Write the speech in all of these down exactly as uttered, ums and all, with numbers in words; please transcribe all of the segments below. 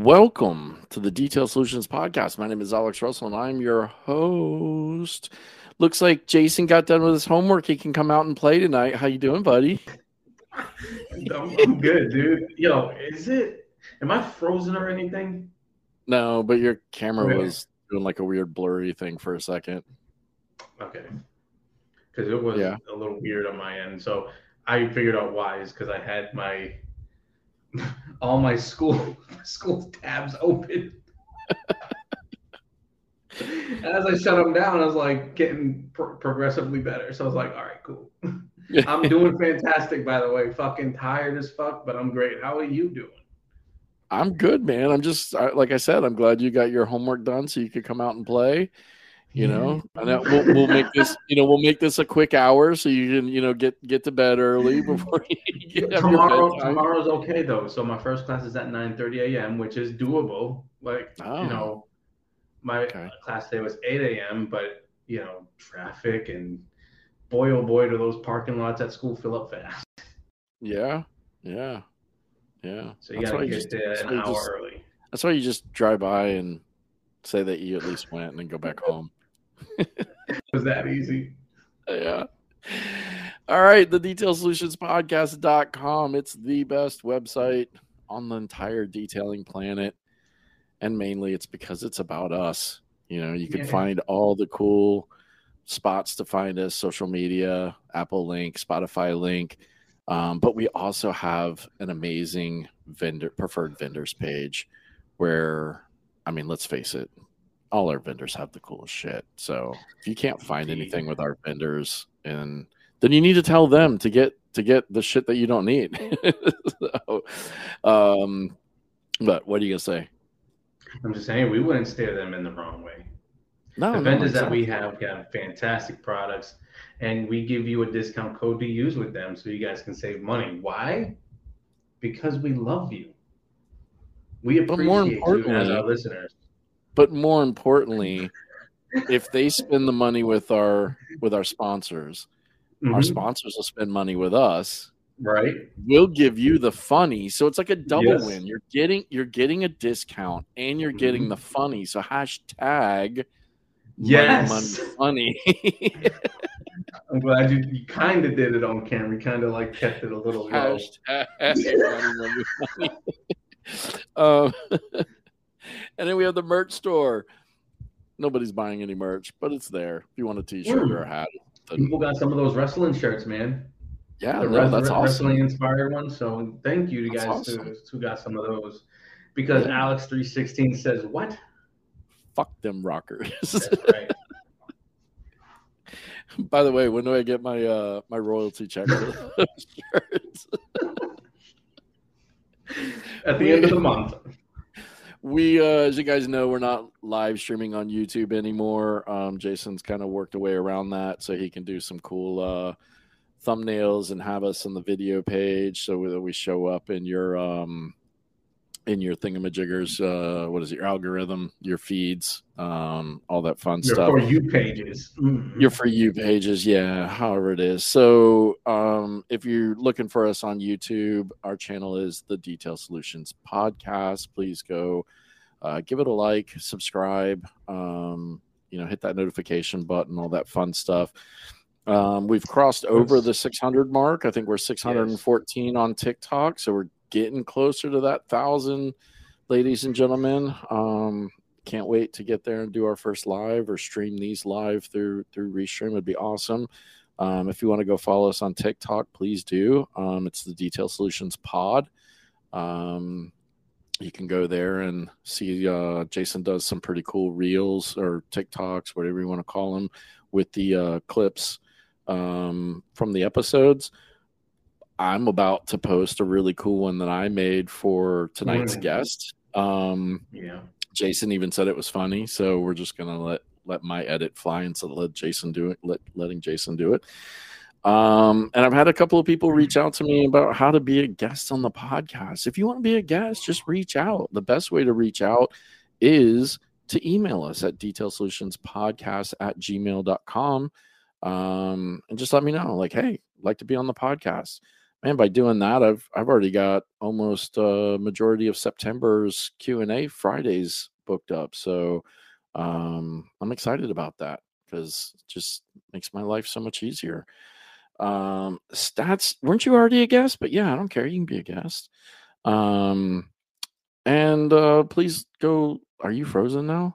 Welcome to the Detail Solutions Podcast. My name is Alex Russell, and I'm your host. Looks like Jason got done with his homework. He can come out and play tonight. How you doing, buddy? I'm, I'm good, dude. Yo, is it? Am I frozen or anything? No, but your camera Okay. was doing like a weird blurry thing for a second. Okay. Because it was Yeah. a little weird on my end. So I figured out why is because I had my all my school school tabs open. As I shut them down, I was like getting pro- progressively better. So I was like, all right, cool. I'm doing fantastic, by the way. Fucking tired as fuck, but I'm great. How are you doing? I'm good, man. I'm just I, like I said. I'm glad you got your homework done, so you could come out and play. You know, and that, we'll we'll make this. You know, we'll make this a quick hour, so you can you know get get to bed early before you get have Tomorrow, your bedtime. tomorrow's okay though. So my first class is at nine thirty a.m., which is doable. Like Oh, you know, my okay. class today was eight a.m., but you know, traffic and boy oh boy, do those parking lots at school fill up fast. Yeah, yeah, yeah. So you That's why gotta you get just there that's an why you hour just early. that's why you just drive by and say that you at least went and then go back home. Was that easy? Yeah. All right, the detail solutions podcast dot com. It's the best website on the entire detailing planet. And mainly it's because it's about us. You know, you can Yeah. find all the cool spots to find us, social media, Apple link, Spotify link. Um, but we also have an amazing vendor preferred vendors page where, I mean, let's face it, all our vendors have the coolest shit. So if you can't find Indeed. anything with our vendors, and then you need to tell them to get to get the shit that you don't need. So, um, but what are you gonna say? I'm just saying we wouldn't steer them in the wrong way. No, The no, vendors that exactly. we have have fantastic products, and we give you a discount code to use with them so you guys can save money. Why? Because we love you. We But more appreciate you as our importantly, listeners. but more importantly, if they spend the money with our with our sponsors, our Mhm. sponsors will spend money with us. Right? We'll give you the funny, so it's like a double Yes. win. You're getting you're getting a discount and you're getting Mhm. the funny. So hashtag Yes. money, money, money. I'm glad you, you kind of did it on camera. You kind of like kept it a little low. Hashtag money, money, money. Um, and then we have the merch store. Nobody's buying any merch, but it's there. If you want a t-shirt Mm. or a hat. People got some of those wrestling shirts, man. Yeah, The no, res- that's awesome. wrestling inspired ones. So thank you to That's guys awesome. who, who got some of those. Because Yeah. Alex three sixteen says, what? Fuck them rockers. That's right. By the way, when do I get my uh my royalty check for those shirts? At the We- end of the month. We, uh, as you guys know, we're not live streaming on YouTube anymore. Um, Jason's kind of worked a way around that so he can do some cool uh, thumbnails and have us on the video page so that we show up in your um, in your thingamajiggers. Uh, what is it? Your algorithm, your feeds, um, all that fun Your stuff. For You pages. Mm. Your For You pages, yeah, however it is. So um, if you're looking for us on YouTube, our channel is the Detail Solutions Podcast. Please go uh, give it a like, subscribe, um, you know, hit that notification button, all that fun stuff. Um, we've crossed over the six hundred mark. I think we're six hundred fourteen yes. on TikTok, so we're getting closer to that thousand, ladies and gentlemen. Um, can't wait to get there and do our first live or stream these live through through Restream. It'd be awesome. Um, if you want to go follow us on TikTok, please do. Um, it's the Detail Solutions Pod. Um, you can go there and see uh, Jason does some pretty cool reels or TikToks, whatever you want to call them, with the uh, clips um, from the episodes. I'm about to post a really cool one that I made for tonight's mm. guest. Um, yeah. Jason even said it was funny, so we're just gonna let let my edit fly instead of let Jason do it. Let letting Jason do it. Um, and I've had a couple of people reach out to me about how to be a guest on the podcast. If you want to be a guest, just reach out. The best way to reach out is to email us at detailsolutionspodcast at gmail dot com. Um, and just let me know, like, hey, I'd like to be on the podcast. man, by doing that, I've I've already got almost a majority of September's Q and A Fridays booked up. So um, I'm excited about that because it just makes my life so much easier. Um, stats, weren't you already a guest? But yeah, I don't care. You can be a guest. Um, and uh, please go. Are you frozen now,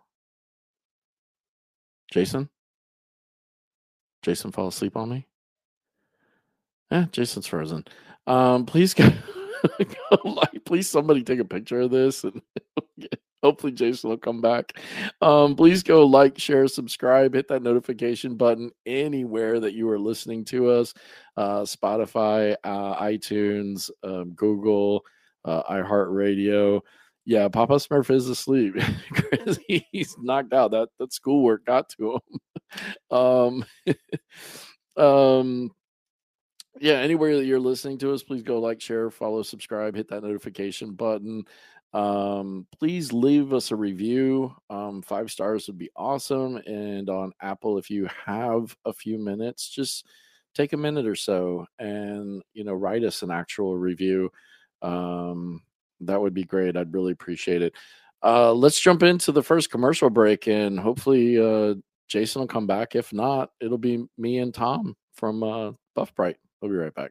Jason? Jason fall asleep on me? Yeah, Jason's frozen. Um, please go, go like, please somebody take a picture of this and hopefully Jason will come back. Um, please go like, share, subscribe, hit that notification button anywhere that you are listening to us. Uh, Spotify, uh, iTunes, um, Google, uh, iHeartRadio. Yeah, Papa Smurf is asleep. He's knocked out. That that schoolwork got to him. um, um, yeah, anywhere that you're listening to us, please go like, share, follow, subscribe, hit that notification button. Um, please leave us a review. Um, five stars would be awesome. And on Apple, if you have a few minutes, just take a minute or so and, you know, write us an actual review. Um, that would be great. I'd really appreciate it. Uh, let's jump into the first commercial break, and hopefully uh, Jason will come back. If not, it'll be me and Tom from uh, Buff Bright. We'll be right back.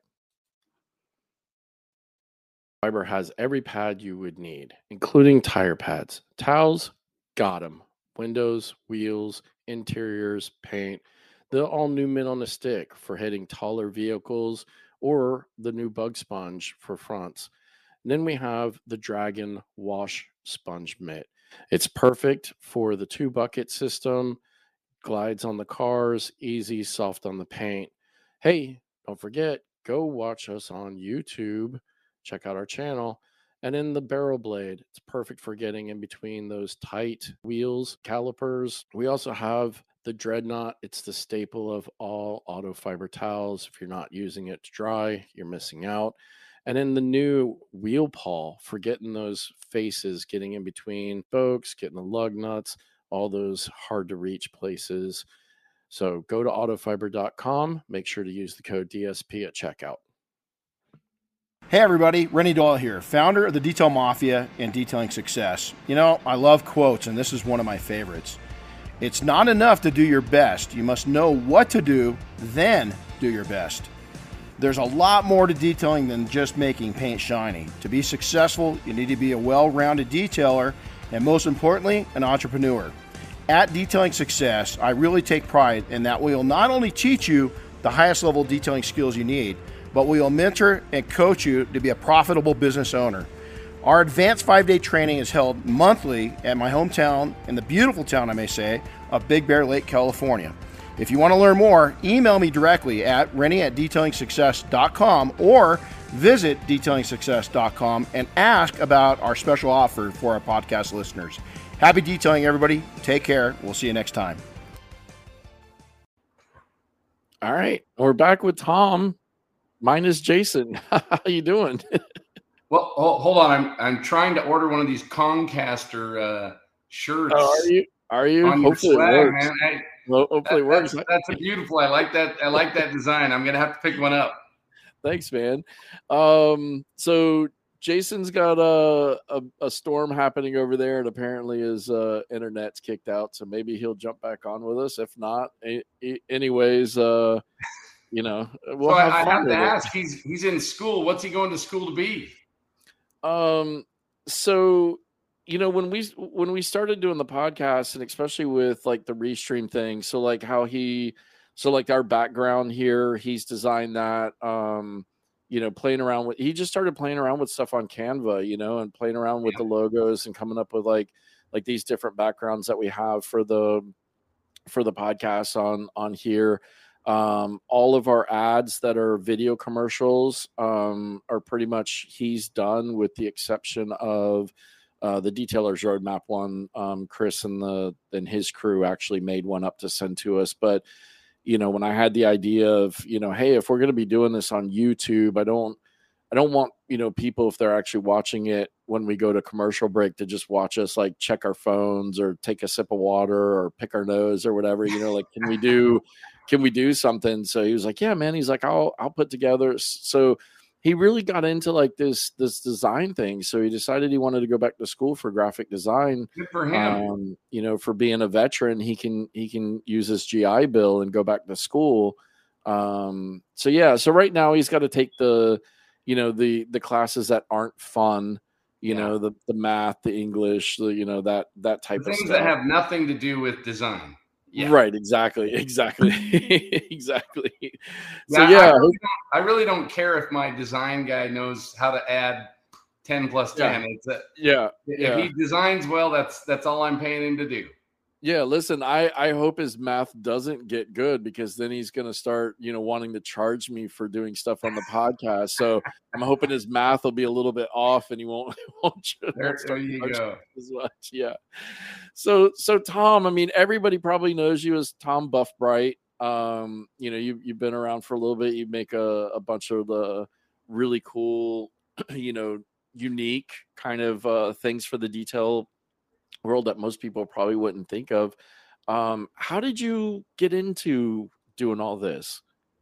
Fiber has every pad you would need, including tire pads, towels, got them, windows, wheels, interiors, paint, the all new mint on a stick for hitting taller vehicles, or the new bug sponge for fronts. And then we have the Dragon Wash Sponge Mitt. It's perfect for the two bucket system, glides on the cars, easy, soft on the paint. Hey, don't forget, go watch us on YouTube. Check out our channel. And in the barrel blade, it's perfect for getting in between those tight wheels, calipers. We also have the Dreadnought. It's the staple of all auto fiber towels. If you're not using it to dry, you're missing out. And then the new wheel pawl for getting those faces, getting in between spokes, getting the lug nuts, all those hard to reach places. So go to autofiber dot com. Make sure to use the code D S P at checkout. Hey everybody, Rennie Doyle here, founder of the Detail Mafia and Detailing Success. You know, I love quotes, and this is one of my favorites. It's not enough to do your best. You must know what to do, then do your best. There's a lot more to detailing than just making paint shiny. To be successful, you need to be a well-rounded detailer, and most importantly, an entrepreneur. At Detailing Success, I really take pride in that we will not only teach you the highest level detailing skills you need, but we will mentor and coach you to be a profitable business owner. Our advanced five-day training is held monthly at my hometown, in the beautiful town, I may say, of Big Bear Lake, California. If you want to learn more, email me directly at rennie at detailing success dot com or visit detailing success dot com and ask about our special offer for our podcast listeners. Happy detailing, everybody. Take care. We'll see you next time. All right. We're back with Tom. Mine is Jason. How you doing? Well, hold on. I'm I'm trying to order one of these Concaster uh, shirts. Oh, are you? Are you? On hopefully swag, it works. Man. I, well, hopefully that, it works. That's, that's a beautiful. I like that. I like that design. I'm gonna have to pick one up. Thanks, man. Um, so Jason's got a, a a storm happening over there, and apparently his uh, internet's kicked out. So maybe he'll jump back on with us. If not, a, a, anyways, uh, you know, we'll so have I, I fun have to with ask. it. He's he's in school. What's he going to school to be? Um. So, you know, when we when we started doing the podcast, and especially with like the Restream thing, so like how he, so like our background here, he's designed that. Um, you know, playing around with, he just started playing around with stuff on Canva, you know, and playing around with Yeah. the logos and coming up with like like these different backgrounds that we have for the for the podcast on on here. Um, all of our ads that are video commercials um, are pretty much he's done, with the exception of uh, the Detailers Roadmap one. Um, Chris and the and his crew actually made one up to send to us. But you know, when I had the idea of, you know, hey, if we're going to be doing this on YouTube, I don't I don't want, you know, people, if they're actually watching it when we go to commercial break, to just watch us like check our phones or take a sip of water or pick our nose or whatever, you know, like, can we do, can we do something? So he was like, yeah, man. He's like, I'll, I'll put together. So he really got into like this this design thing. So he decided he wanted to go back to school for graphic design. Good for him. Um, you know, for being a veteran, he can he can use his G I Bill and go back to school. Um, so yeah, so right now he's got to take the, you know, the the classes that aren't fun. You yeah. know, the the math, the English, the you know that that type the of things stuff. that have nothing to do with design. Yeah. Right, exactly, exactly, exactly. Yeah, so yeah, I really, I really don't care if my design guy knows how to add ten plus ten. Yeah. It's a, yeah, if yeah. he designs well, that's that's all I'm paying him to do. Yeah, listen, I, I hope his math doesn't get good, because then he's going to start, you know, wanting to charge me for doing stuff on the podcast. So I'm hoping his math will be a little bit off and he won't, won't, there, won't start there you go. as much. Yeah. So, so Tom, I mean, everybody probably knows you as Tom Buffbright. Um, you know, you, you've been around for a little bit. You make a, a bunch of the really cool, you know, unique kind of uh, things for the detail world that most people probably wouldn't think of. Um, how did you get into doing all this?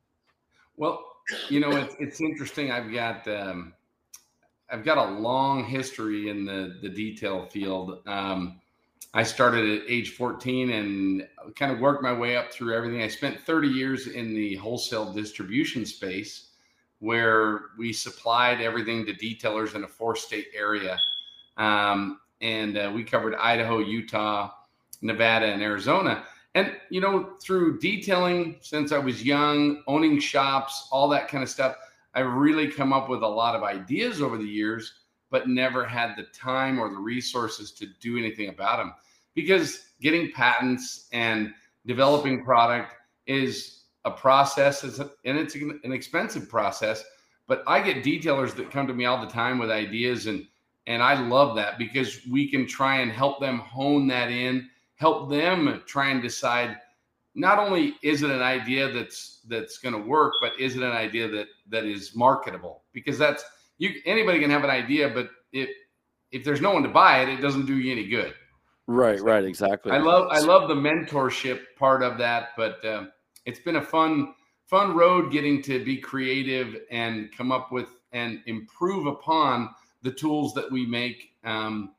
Well, you know, it's, it's interesting. I've got, um, I've got a long history in the, the detail field. Um, I started at age fourteen and kind of worked my way up through everything. I spent thirty years in the wholesale distribution space, where we supplied everything to detailers in a four state area. Um, And uh, we covered Idaho, Utah, Nevada, and Arizona. And, you know, through detailing since I was young, owning shops, all that kind of stuff, I've really come up with a lot of ideas over the years, but never had the time or the resources to do anything about them. Because getting patents and developing product is a process, and it's an expensive process. But I get detailers that come to me all the time with ideas, and And I love that, because we can try and help them hone that in, help them try and decide, not only is it an idea that's that's going to work, but is it an idea that that is marketable? Because that's you. Anybody can have an idea, but if if there's no one to buy it, it doesn't do you any good. Right, so right, exactly. I love I love the mentorship part of that, but uh, it's been a fun fun road getting to be creative and come up with and improve upon the tools that we make. Um,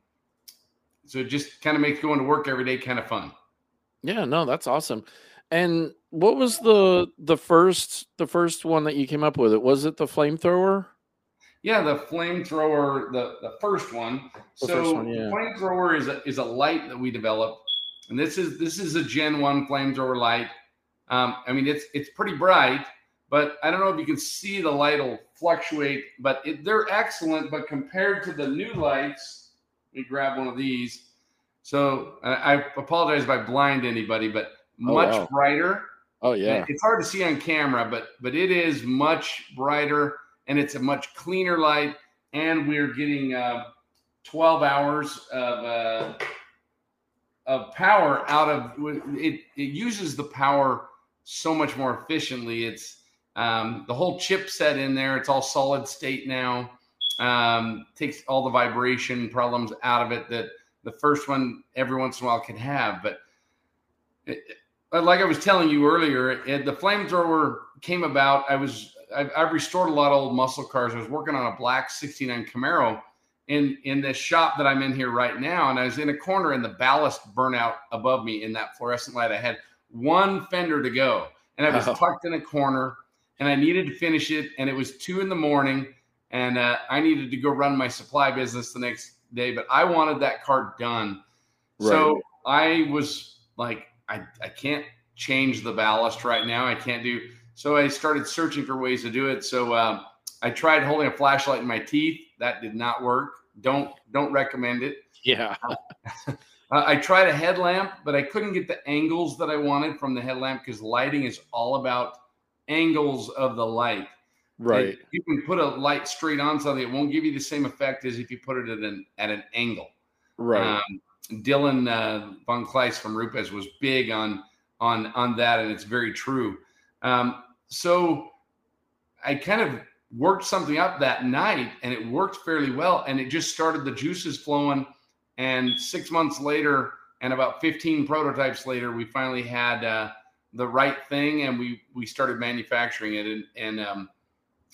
so it just kind of makes going to work every day kind of fun. Yeah, no, that's awesome. And what was the the first the first one that you came up with? It was it the flamethrower? Yeah, the flamethrower, the the first one. The so first one, yeah. The flamethrower is a, is a light that we developed, and this is this is a Gen One flamethrower light. Um, I mean, it's it's pretty bright, but I don't know if you can see the light will fluctuate, but it, they're excellent. But compared to the new lights, let me grab one of these. So I, I apologize if I blind anybody, but much oh, wow. brighter. Oh yeah. It's hard to see on camera, but but it is much brighter, and it's a much cleaner light. And we're getting uh, twelve hours of uh, of power out of it. It uses the power so much more efficiently. It's um, the whole chipset in there. It's all solid state now. Um, takes all the vibration problems out of it that the first one every once in a while can have. But it, like I was telling you earlier, it, the flamethrower came about. I was I've, I've restored a lot of old muscle cars. I was working on a black sixty-nine Camaro in in this shop that I'm in here right now, and I was in a corner, and the ballast burnout above me in that fluorescent light. I had one fender to go, and I was oh. tucked in a corner, and I needed to finish it, and it was two in the morning, and uh, I needed to go run my supply business the next day, but I wanted that car done. Right. So I was like, I, I can't change the ballast right now. I can't do. So I started searching for ways to do it. So um, I tried holding a flashlight in my teeth. That did not work. Don't, don't recommend it. Yeah. uh, I tried a headlamp, but I couldn't get the angles that I wanted from the headlamp, because lighting is all about angles of the light. Right. And you can put a light straight on something. It won't give you the same effect as if you put it at an, at an angle. Right. Um, Dylan uh, von Kleist from Rupes was big on, on, on that. And it's very true. Um, so I kind of worked something up that night, and it worked fairly well. And it just started the juices flowing. And six months later, and about fifteen prototypes later, we finally had uh, the right thing, and we, we started manufacturing it. And, and, um,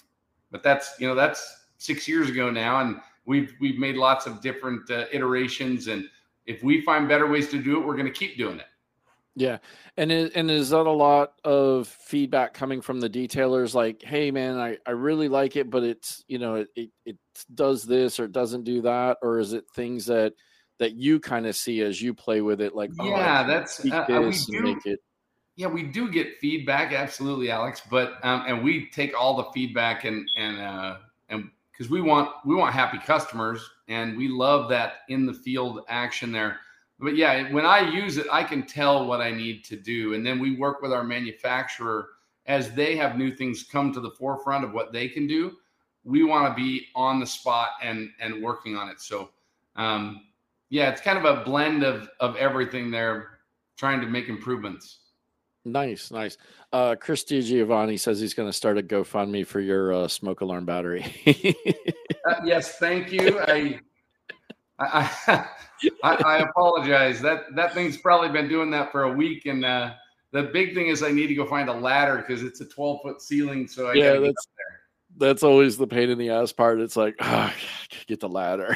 but that's, you know, that's six years ago now. And we've, we've made lots of different uh, iterations. And if we find better ways to do it, we're going to keep doing it. Yeah. And is, and is that a lot of feedback coming from the detailers? Like, hey man, I, I really like it, but it's, you know, it, it, it does this or it doesn't do that. Or is it things that, that you kind of see as you play with it? Like, yeah, oh, that's, tweak uh, this we and do. make it. Yeah, we do get feedback. Absolutely, Alex. But, um, and we take all the feedback and, and, uh, and cause we want, we want happy customers, and we love that in the field action there. But yeah, when I use it, I can tell what I need to do. And then we work with our manufacturer as they have new things come to the forefront of what they can do. We want to be on the spot and, and working on it. So, um, yeah, it's kind of a blend of, of everything there, trying to make improvements. Nice, nice. Uh, Chris DiGiovanni says he's going to start a GoFundMe for your uh, smoke alarm battery. uh, yes, thank you. I, I, I, I apologize. That that thing's probably been doing that for a week, and uh, the big thing is I need to go find a ladder because it's a twelve foot ceiling. So I yeah, gotta that's get up there. That's always the pain in the ass part. It's like, oh, get the ladder.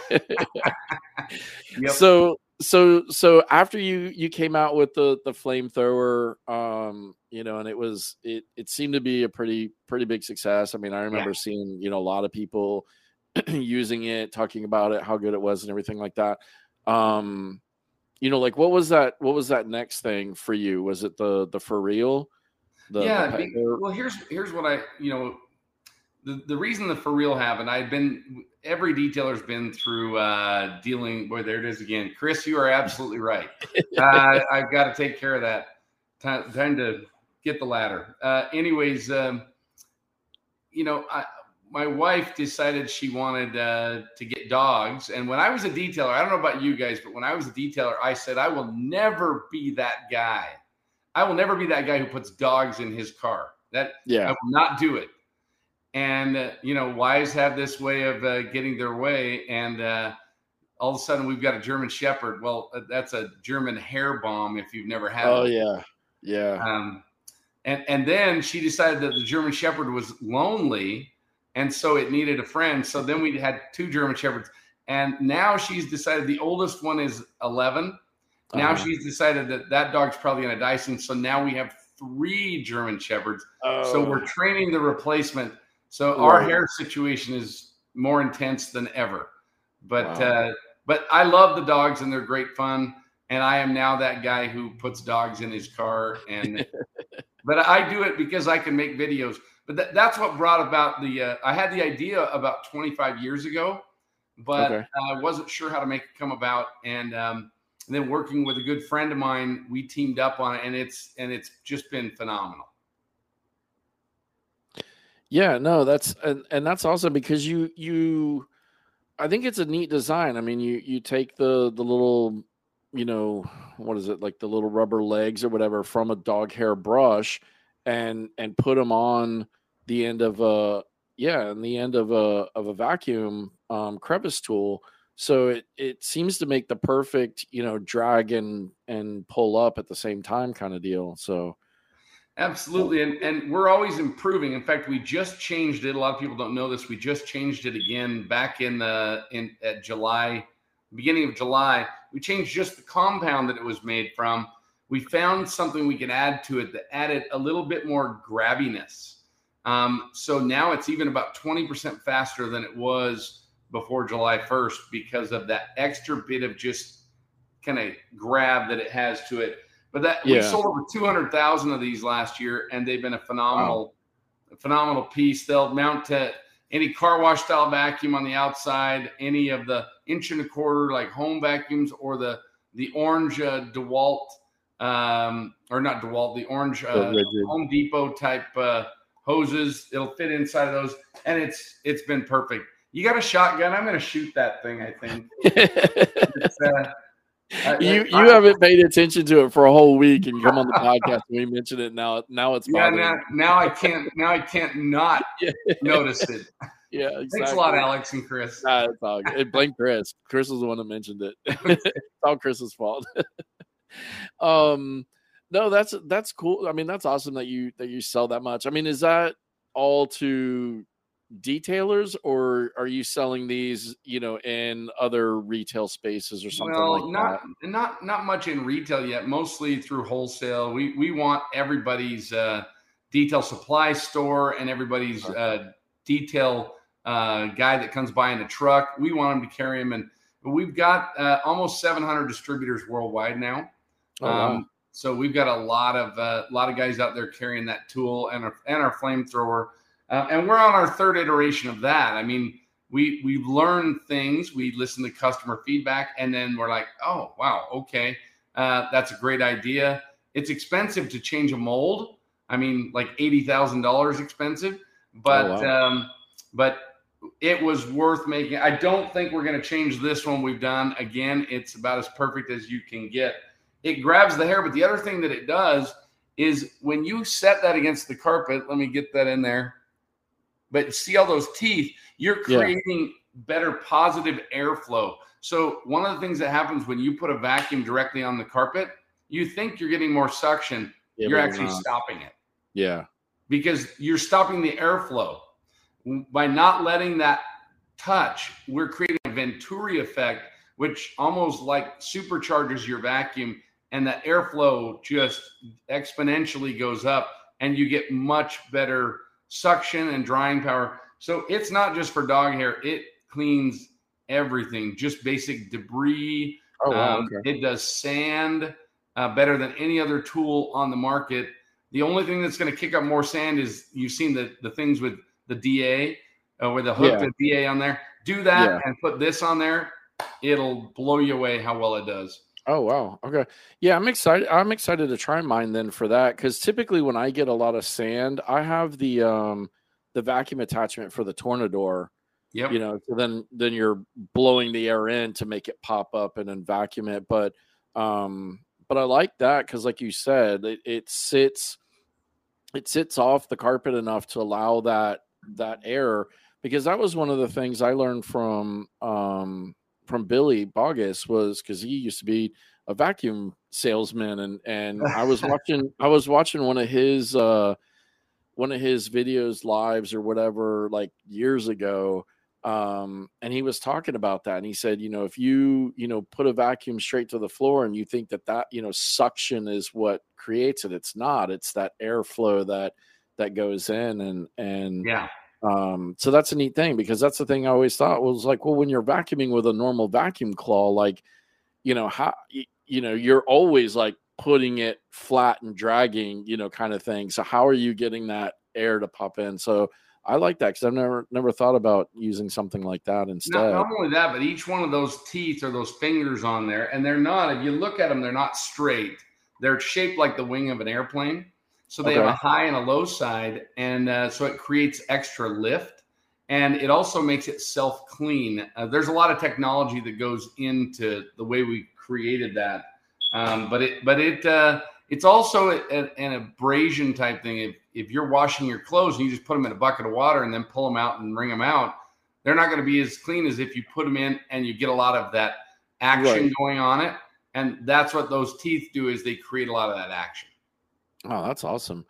Yep. So so so after you you came out with the the flamethrower, um, you know, and it was it it seemed to be a pretty pretty big success. I mean, I remember yeah. seeing, you know, a lot of people using it, talking about it, how good it was and everything like that. Um, you know, like what was that what was that next thing for you? Was it the the for real? The, yeah, the be, well here's here's what I, you know, the, the reason the for real happened, I've been, every detailer's been through uh, dealing, boy, there it is again. Chris, you are absolutely right. uh, I've got to take care of that. Time, time to get the ladder. Uh, anyways, um, you know, I, my wife decided she wanted uh, to get dogs. And when I was a detailer, I don't know about you guys, but when I was a detailer, I said, I will never be that guy. I will never be that guy who puts dogs in his car. That yeah. I will not do it. And, uh, you know, wives have this way of uh, getting their way. And uh, all of a sudden we've got a German Shepherd. Well, uh, that's a German hair bomb if you've never had Oh, one. yeah. Yeah. Um, and, and then she decided that the German Shepherd was lonely, and so it needed a friend. So then we had two German Shepherds. And now she's decided the oldest one is eleven. Now uh-huh. she's decided that that dog's probably going to die soon. So now we have three German Shepherds. Oh. So we're training the replacement. So our right. hair situation is more intense than ever. But wow. uh, but I love the dogs, and they're great fun. And I am now that guy who puts dogs in his car. And but I do it because I can make videos. But th- that's what brought about the uh, – I had the idea about twenty-five years ago, but okay. I wasn't sure how to make it come about. And, um, and then working with a good friend of mine, we teamed up on it, and it's and it's just been phenomenal. Yeah, no, that's and, and that's awesome because you you I think it's a neat design. I mean, you you take the the little, you know, what is it, like the little rubber legs or whatever from a dog hair brush and and put them on the end of a yeah, and the end of a of a vacuum um, crevice tool. So it it seems to make the perfect, you know, drag and and pull up at the same time kind of deal. So absolutely. And and we're always improving. In fact, we just changed it. A lot of people don't know this. We just changed it again back in the in at July, beginning of July. We changed just the compound that it was made from. We found something we could add to it that added a little bit more grabbiness. Um, so now it's even about twenty percent faster than it was before July first because of that extra bit of just kind of grab that it has to it. But that yeah. we sold over two hundred thousand of these last year, and they've been a phenomenal, wow. a phenomenal piece. They'll mount to any car wash style vacuum on the outside, any of the inch and a quarter like home vacuums, or the the orange uh, DeWalt, um, or not DeWalt, the orange uh, Home Depot type uh, hoses. It'll fit inside of those, and it's it's been perfect. You got a shotgun? I'm going to shoot that thing, I think. it's, uh, I, you you I, haven't paid attention to it for a whole week, and you come on the podcast and we mentioned it. Now now it's yeah. Now, now I can't now I can't not notice it. Yeah, exactly. Thanks a lot, Alex and Chris. Nah, it's all good. Blame Chris. Chris was the one that mentioned it. It's all Chris's fault. um, no, that's that's cool. I mean, that's awesome that you that you sell that much. I mean, is that all to detailers, or are you selling these, you know, in other retail spaces or something well, like not that? not not much in retail yet. Mostly through wholesale. We we want everybody's uh, detail supply store and everybody's uh, detail uh, guy that comes by in a truck. We want them to carry them, and we've got uh, almost seven hundred distributors worldwide now. Oh, wow. Um, so we've got a lot of a uh, lot of guys out there carrying that tool and our, and our flamethrower, uh, and we're on our third iteration of that. I mean, we we learn things, we listen to customer feedback, and then we're like, oh wow, okay, uh, that's a great idea. It's expensive to change a mold. I mean, like eighty thousand dollars expensive, but Oh, wow. um, but it was worth making. I don't think we're going to change this one we've done. Again, it's about as perfect as you can get. It grabs the hair, but the other thing that it does is when you set that against the carpet, let me get that in there. But see all those teeth, you're creating yeah. better positive airflow. So one of the things that happens when you put a vacuum directly on the carpet, you think you're getting more suction. Yeah, you're actually not. stopping it. Yeah. Because you're stopping the airflow. By not letting that touch, we're creating a Venturi effect, which almost like supercharges your vacuum, and that airflow just exponentially goes up, and you get much better suction and drying power. So it's not just for dog hair. It cleans everything, just basic debris. Oh, wow, um, okay. It does sand uh, better than any other tool on the market. The only thing that's going to kick up more sand is you've seen the, the things with the D A, uh, with the hook, Yeah. the D A on there. Do that Yeah. and put this on there. It'll blow you away how well it does. Oh, wow. Okay. Yeah, I'm excited. I'm excited to try mine then for that. Cause typically when I get a lot of sand, I have the, um, the vacuum attachment for the Tornador, yep. you know, so then, then you're blowing the air in to make it pop up and then vacuum it. But, um, but I like that. Cause like you said, it, it sits, it sits off the carpet enough to allow that, that air, because that was one of the things I learned from, um, from Billy Bogus, was because he used to be a vacuum salesman, and and I was watching I was watching one of his uh one of his videos, lives or whatever, like years ago, um and he was talking about that, and he said, you know, if you you know put a vacuum straight to the floor and you think that that you know suction is what creates it, it's not. It's that airflow that that goes in, and and yeah. Um, so that's a neat thing, because that's the thing I always thought was like, well, when you're vacuuming with a normal vacuum claw, like, you know, how, you, you know, you're always like putting it flat and dragging, you know, kind of thing. So how are you getting that air to pop in? So I like that, because I've never, never thought about using something like that instead. Not, not only that, but each one of those teeth or those fingers on there, and they're not, if you look at them, they're not straight. They're shaped like the wing of an airplane. So they Okay. have a high and a low side, and uh, so it creates extra lift, and it also makes it self-clean. Uh, there's a lot of technology that goes into the way we created that, um, but it but it uh, it's also a, a, an abrasion type thing. If if you're washing your clothes and you just put them in a bucket of water and then pull them out and wring them out, they're not going to be as clean as if you put them in and you get a lot of that action Right. going on it. And that's what those teeth do, is they create a lot of that action. Oh, that's awesome.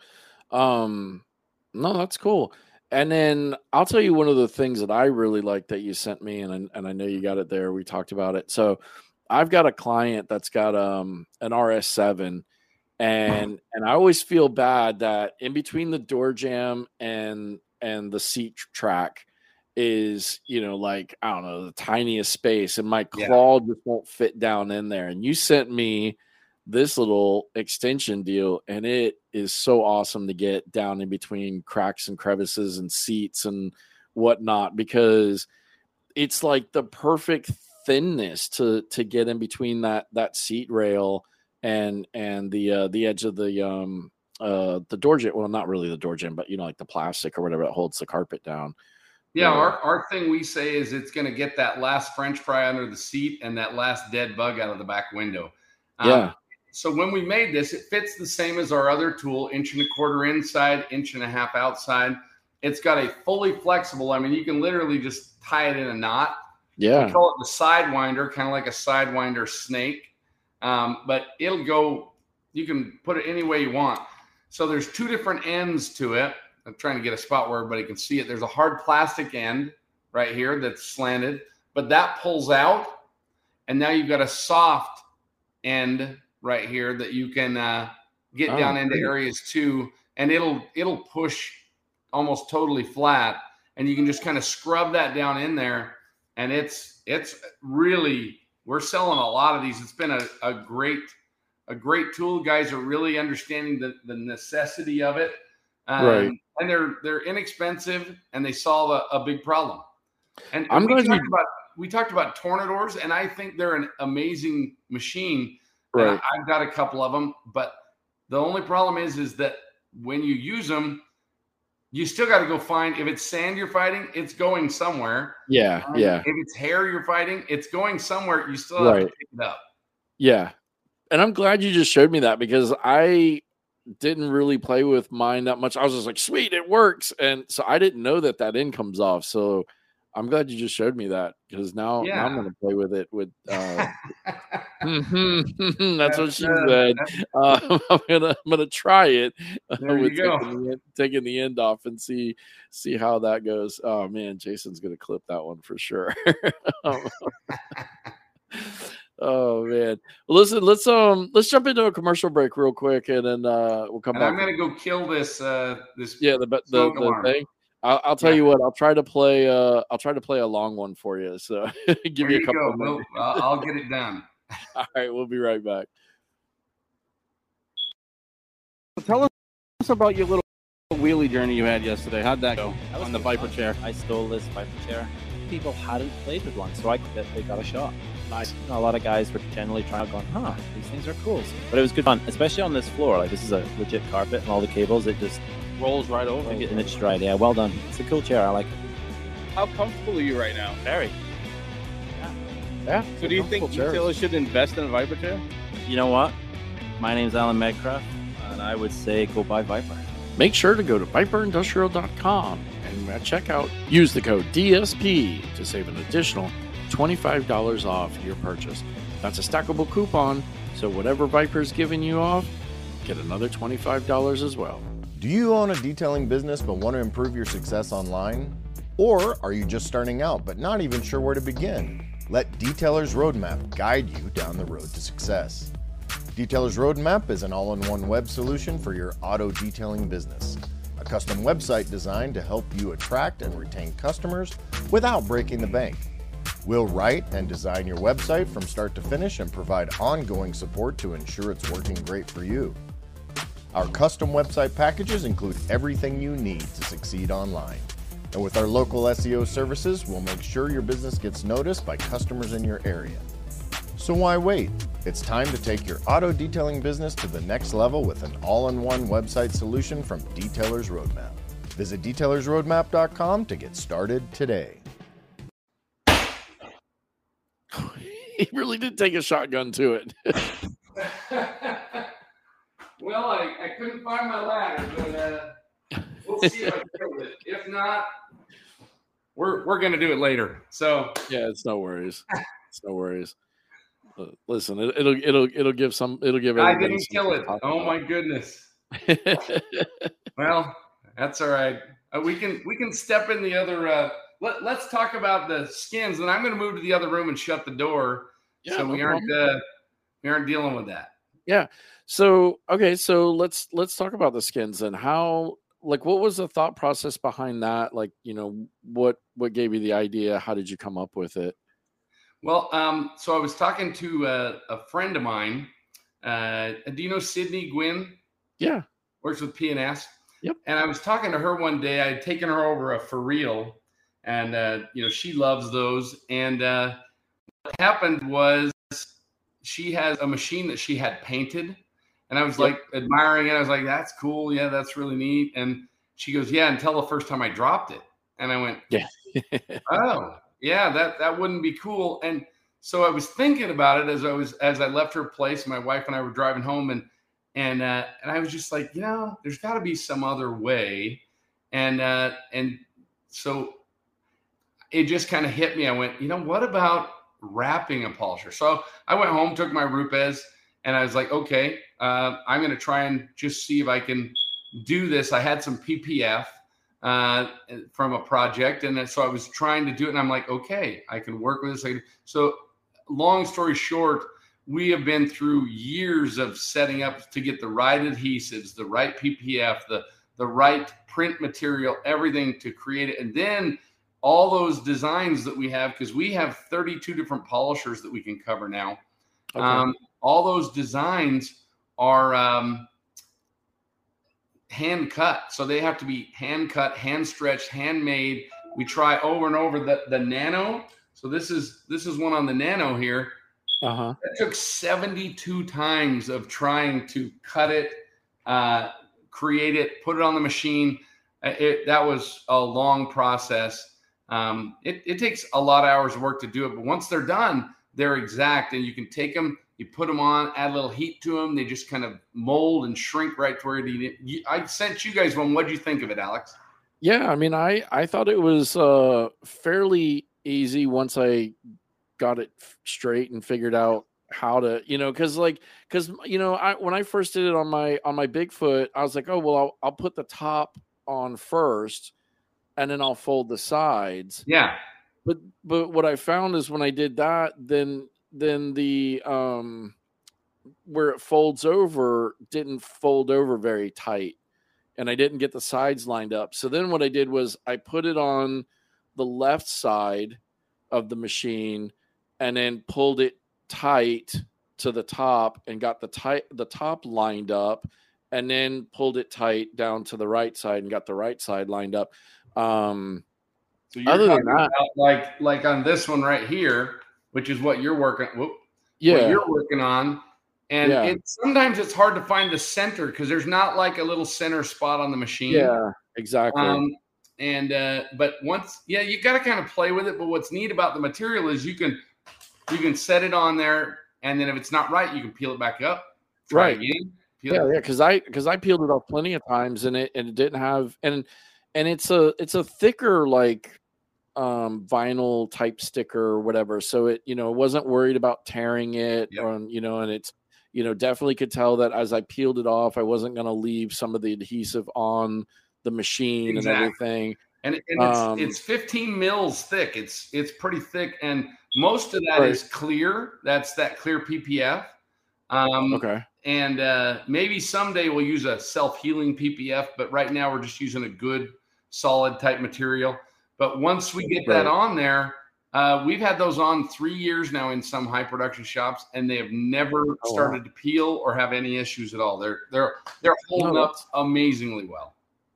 Um, no, that's cool. And then I'll tell you one of the things that I really like that you sent me, and I, and I know you got it there. We talked about it. So I've got a client that's got um an R S seven, and and I always feel bad that in between the door jamb and and the seat track is, you know, like, I don't know, the tiniest space, and my claw yeah. just won't fit down in there. And you sent me this little extension deal, and it is so awesome to get down in between cracks and crevices and seats and whatnot, because it's like the perfect thinness to to get in between that that seat rail and and the uh the edge of the um uh the door jamb. Well, not really the door jamb, but you know, like the plastic or whatever that holds the carpet down. Yeah, yeah. our our thing we say is it's going to get that last French fry under the seat and that last dead bug out of the back window. Um, yeah. So when we made this, it fits the same as our other tool, inch and a quarter inside, inch and a half outside. It's got a fully flexible, I mean, you can literally just tie it in a knot. Yeah. We call it the Sidewinder, kind of like a Sidewinder snake. Um, but it'll go, you can put it any way you want. So there's two different ends to it. I'm trying to get a spot where everybody can see it. There's a hard plastic end right here that's slanted, but that pulls out, and now you've got a soft end right here that you can uh, get oh, down into areas too, and it'll it'll push almost totally flat, and you can just kind of scrub that down in there, and it's it's really, we're selling a lot of these. It's been a, a great a great tool. Guys are really understanding the, the necessity of it, um, right? And they're they're inexpensive, and they solve a, a big problem. And, and I'm we going talked to about we talked about Tornadors, and I think they're an amazing machine. Right. I, I've got a couple of them, but the only problem is, is that when you use them, you still got to go find, if it's sand you're fighting, it's going somewhere. Yeah. Um, yeah. If it's hair you're fighting, it's going somewhere. You still have right. to pick it up. Yeah. And I'm glad you just showed me that, because I didn't really play with mine that much. I was just like, sweet, it works. And so I didn't know that that end comes off. So I'm glad you just showed me that, because now, yeah. now I'm going to play with it with, uh, that's, that's what she uh, said. Uh, I'm going to, I'm going to try it uh, with taking the, taking the end off and see, see how that goes. Oh man, Jason's going to clip that one for sure. Oh man. Well, listen, let's, um, let's jump into a commercial break real quick, and then, uh, we'll come and back. I'm going to go kill this, uh, this, yeah, the, the, the thing. I'll, I'll tell yeah. you what. I'll try to play. Uh, I'll try to play a long one for you. So give there me a you couple. Go. We'll, I'll get it done. All right, we'll be right back. Tell us about your little wheelie journey you had yesterday. How'd that go on the Viper fun. chair? I stole this Viper chair. People hadn't played with one, so I they got a shot. Nice. You know, a lot of guys were generally trying to go, huh, these things are cool. But it was good fun, especially on this floor. Like, this is a legit carpet, and all the cables, it just rolls right over. And it's right. Yeah, well done. It's a cool chair. I like it. How comfortable are you right now? Very. Yeah. Yeah. So do you think retailers should invest in a Viper chair? You know what? My name's Alan Medcraft, and I would say go buy Viper. Make sure to go to viper industrial dot com and at checkout, use the code D S P to save an additional twenty-five dollars off your purchase. That's a stackable coupon, so whatever Viper's giving you off, get another twenty-five dollars as well. Do you own a detailing business but want to improve your success online? Or are you just starting out but not even sure where to begin? Let Detailer's Roadmap guide you down the road to success. Detailer's Roadmap is an all-in-one web solution for your auto detailing business. A custom website designed to help you attract and retain customers without breaking the bank. We'll write and design your website from start to finish and provide ongoing support to ensure it's working great for you. Our custom website packages include everything you need to succeed online. And with our local S E O services, we'll make sure your business gets noticed by customers in your area. So why wait? It's time to take your auto detailing business to the next level with an all-in-one website solution from Detailer's Roadmap. Visit detailers roadmap dot com to get started today. He really did take a shotgun to it. Well, I, I couldn't find my ladder, but uh, we'll see if I can do it. If not, we're we're gonna do it later. So yeah, it's no worries. It's no worries. Uh, listen, it, it'll it'll it'll give some it'll give. I didn't kill it. Oh my goodness. Well, that's all right. Uh, we can we can step in the other. Uh, let Let's talk about the skins, and I'm going to move to the other room and shut the door, yeah, so no we aren't uh, we aren't dealing with that. Yeah. So okay, so let's let's talk about the skins and how, like, what was the thought process behind that? Like, you know, what what gave you the idea? How did you come up with it? Well, um, so I was talking to a, a friend of mine. Uh, do you know Sydney Gwynn? Yeah, works with P N S. Yep. And I was talking to her one day. I had taken her over a for real, and uh, you know, she loves those. And uh, what happened was she has a machine that she had painted. And I was yep. like admiring it. I was like, that's cool. Yeah, that's really neat. And she goes, yeah, until the first time I dropped it. And I went, yeah. Oh, yeah, that, that wouldn't be cool. And so I was thinking about it as I was as I left her place. My wife and I were driving home, and and uh, and I was just like, you know, there's got to be some other way. And uh, and so it just kind of hit me. I went, you know, what about wrapping a polisher? So I went home, took my Rupes, and I was like, okay, uh, I'm going to try and just see if I can do this. I had some P P F uh, from a project, and so I was trying to do it, and I'm like, okay, I can work with this. So long story short, we have been through years of setting up to get the right adhesives, the right P P F, the, the right print material, everything to create it. And then all those designs that we have, because we have thirty-two different polishers that we can cover now. Okay. Um, all those designs are um, hand cut. So they have to be hand cut, hand stretched, handmade. We try over and over the, the nano. So this is, this is one on the nano here. Uh-huh. It took seventy-two times of trying to cut it, uh, create it, put it on the machine. It, that was a long process. Um, it, it takes a lot of hours of work to do it, but once they're done, they're exact, and you can take them, you put them on, add a little heat to them. They just kind of mold and shrink right to where you need it. I sent you guys one. What did you think of it, Alex? Yeah, I mean, I, I thought it was uh, fairly easy once I got it straight and figured out how to, you know, because like, because you know, I when I first did it on my on my Bigfoot, I was like, oh well, I'll, I'll put the top on first, and then I'll fold the sides. Yeah. But but what I found is when I did that, then then the um where it folds over didn't fold over very tight, and I didn't get the sides lined up. So then what I did was I put it on the left side of the machine, and then pulled it tight to the top and got the tight the top lined up, and then pulled it tight down to the right side and got the right side lined up. Um, so you're other than that, about like like on this one right here, which is what you're working, whoop, yeah, what you're working on, and yeah. it, sometimes it's hard to find the center because there's not like a little center spot on the machine. Yeah, exactly. Um, and uh, but once, yeah, you got to kind of play with it. But what's neat about the material is you can you can set it on there, and then if it's not right, you can peel it back up. Try right. Again, yeah, yeah. Because I because I peeled it off plenty of times, and it and it didn't have and and it's a it's a thicker like um vinyl type sticker or whatever. So it you know wasn't worried about tearing it, yep. or you know, and it's you know definitely could tell that as I peeled it off, I wasn't going to leave some of the adhesive on the machine exactly. and everything. And, and it's, um, it's fifteen mils thick. It's it's pretty thick, and most of that right. is clear. That's that clear P P F. Um, okay. And uh, maybe someday we'll use a self-healing P P F, but right now we're just using a good, solid type material. But once we get right. that on there, uh, we've had those on three years now in some high production shops, and they have never oh, started wow. to peel or have any issues at all. They're they're they're holding no, up amazingly well.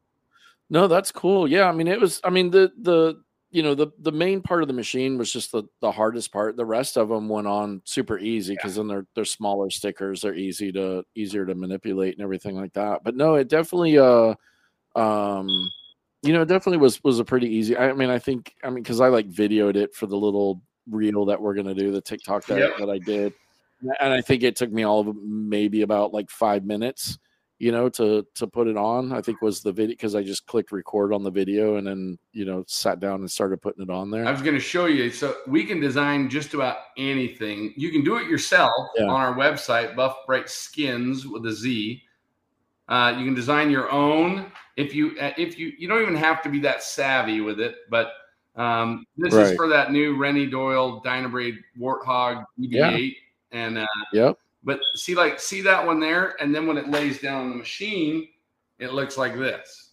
No, that's cool. Yeah, I mean, it was. I mean, the the you know the the main part of the machine was just the the hardest part. The rest of them went on super easy because yeah. then they're they're smaller stickers. They're easy to easier to manipulate and everything like that. But no, it definitely uh um you know it definitely was was a pretty easy. I mean, I think I mean because I like videoed it for the little reel that we're gonna do, the TikTok that yep. that I did, and I think it took me all of maybe about like five minutes. You know, to to put it on, I think was the video because I just clicked record on the video and then you know sat down and started putting it on there. I was going to show you, so we can design just about anything. You can do it yourself yeah. on our website, Buff Bright Skins with a Z. Uh, you can design your own. If you if you you don't even have to be that savvy with it, but um, this right. is for that new Rennie Doyle Dynabrade Warthog E B eight, yeah. and uh, yep. But see, like, see that one there? And then when it lays down on the machine, it looks like this.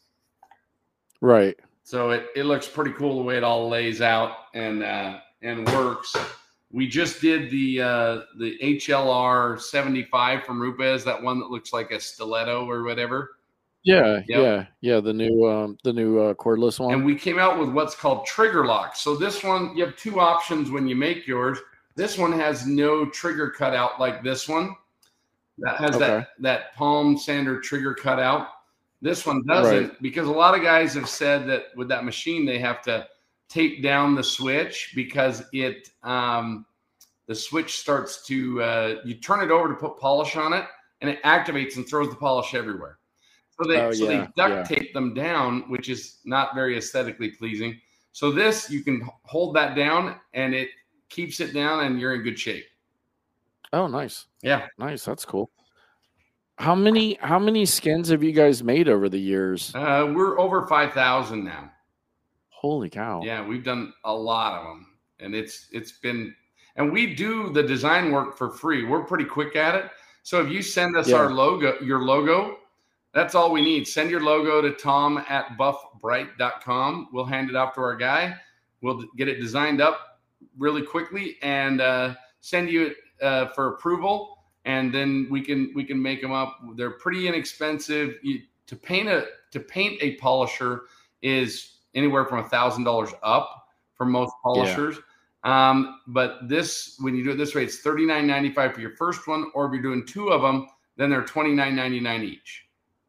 Right. So it, it looks pretty cool the way it all lays out and uh, and works. We just did the uh, the H L R seventy-five from Rupes, that one that looks like a stiletto or whatever. Yeah, yep. yeah, yeah. The new um, the new uh, cordless one. And we came out with what's called trigger lock. So this one, you have two options when you make yours. This one has no trigger cutout like this one. That has okay. that, that palm sander trigger cutout. This one doesn't right. because a lot of guys have said that with that machine, they have to tape down the switch because it um, the switch starts to, uh, you turn it over to put polish on it and it activates and throws the polish everywhere. So they, oh, so yeah, they duct yeah. tape them down, which is not very aesthetically pleasing. So this, you can hold that down and it keeps it down and you're in good shape. Oh, nice. Yeah. Nice. That's cool. How many how many skins have you guys made over the years? Uh, we're over five thousand now. Holy cow! Yeah, we've done a lot of them, and it's it's been, and we do the design work for free. We're pretty quick at it. So if you send us Yeah. our logo, your logo, that's all we need. Send your logo to Tom at buff bright dot com. We'll hand it off to our guy. We'll get it designed up really quickly and uh, send you it uh, for approval. And then we can we can make them up. They're pretty inexpensive. You, to paint a to paint a polisher is anywhere from a thousand dollars up for most polishers. Yeah. Um, but this, when you do it this way, it's thirty-nine ninety-five for your first one, or if you're doing two of them, then they're twenty-nine ninety-nine each.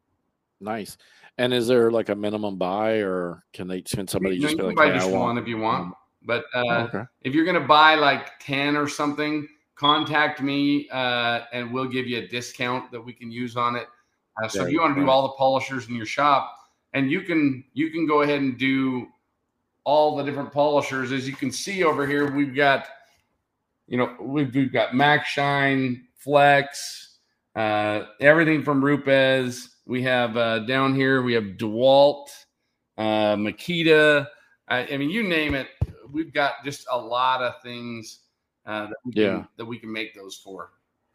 Nice. And is there like a minimum buy, or can they can somebody you just know, be you like, can buy hey, just I one want... if you want? But uh, oh, okay. if you're going to buy like ten or something, contact me uh, and we'll give you a discount that we can use on it. Uh, so yeah, if you want to do all the polishers in your shop, and you can you can go ahead and do all the different polishers. As you can see over here, we've got, you know, we've, we've got Max Shine, Flex, uh, everything from Rupes. We have uh, down here, we have DeWalt, uh, Makita. I, I mean, you name it. We've got just a lot of things uh, that, we can, yeah. that we can make those for.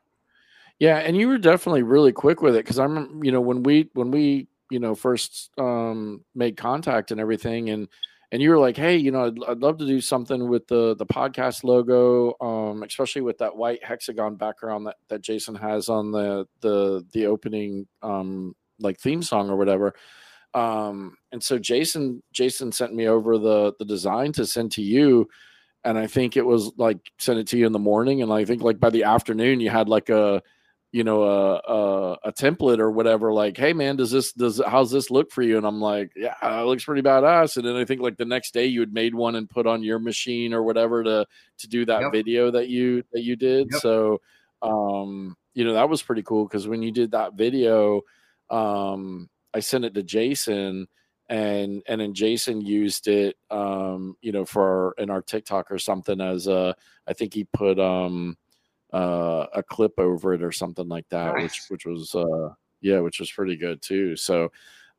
Yeah, and you were definitely really quick with it, because I'm, you know, when we when we you know first um, made contact and everything, and and you were like, hey, you know, I'd, I'd love to do something with the the podcast logo, um, especially with that white hexagon background that, that Jason has on the the the opening um, like theme song or whatever. Um, and so Jason Jason sent me over the the design to send to you. And I think it was like sent it to you in the morning, and I think like by the afternoon you had like a you know, a, a, a template or whatever, like, hey man, does this, does, how's this look for you? And I'm like, yeah, it looks pretty badass. And then I think like the next day you had made one and put on your machine or whatever to, to do that yep. video that you, that you did. Yep. So, um, you know, that was pretty cool. Cause when you did that video, um, I sent it to Jason, and, and then Jason used it, um, you know, for in our TikTok or something as a, I think he put, um, uh a clip over it or something like that. Nice. which which was uh yeah which was pretty good too. So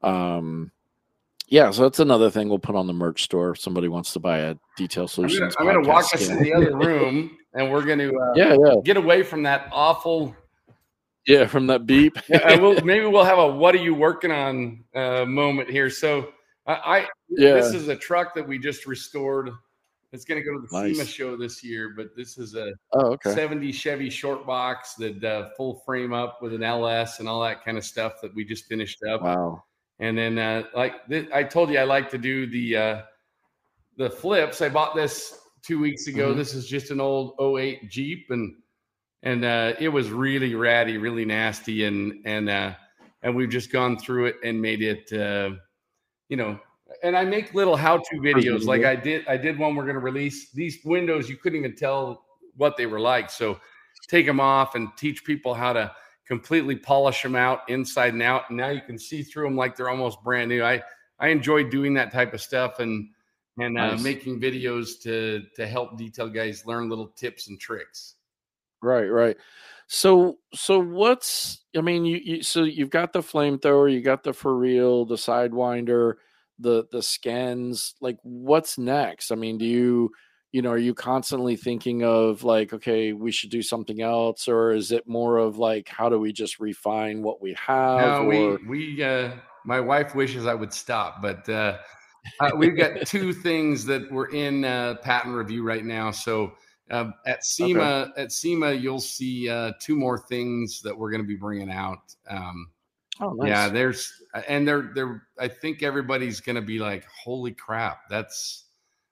um yeah so that's another thing we'll put on the merch store if somebody wants to buy a Detail Solutions. I'm gonna, I'm gonna walk us to the other room, and we're gonna uh, yeah yeah get away from that awful yeah from that beep. yeah, we'll, maybe we'll have a what are you working on uh moment here. So I, I yeah this is a truck that we just restored. It's going to go to the nice. SEMA show this year, but this is a oh, okay. seventy Chevy short box that uh, full frame up with an L S and all that kind of stuff that we just finished up. Wow. And then uh, like th- I told you, I like to do the, uh, the flips. I bought this two weeks ago. Mm-hmm. This is just an old oh eight Jeep, and, and uh, it was really ratty, really nasty. And, and, uh, and we've just gone through it and made it, uh, you know, and I make little how-to videos. Like I did, I did one we're going to release. These windows, you couldn't even tell what they were like. So take them off and teach people how to completely polish them out inside and out. And now you can see through them like they're almost brand new. I, I enjoy doing that type of stuff, and, and uh, nice. making videos to, to help detail guys learn little tips and tricks. Right. Right. So, so what's, I mean, you, you so you've got the flamethrower, you got the for real, the Sidewinder, the the scans. Like, what's next? I mean, do you you know are you constantly thinking of like, okay, we should do something else, or is it more of like, how do we just refine what we have? No, or... we we uh my wife wishes I would stop, but uh, uh we've got two things that we're in uh patent review right now. So uh, at SEMA okay. at SEMA you'll see uh two more things that we're going to be bringing out. um Oh, nice. Yeah, there's, and they're, they're, I think everybody's going to be like, holy crap. That's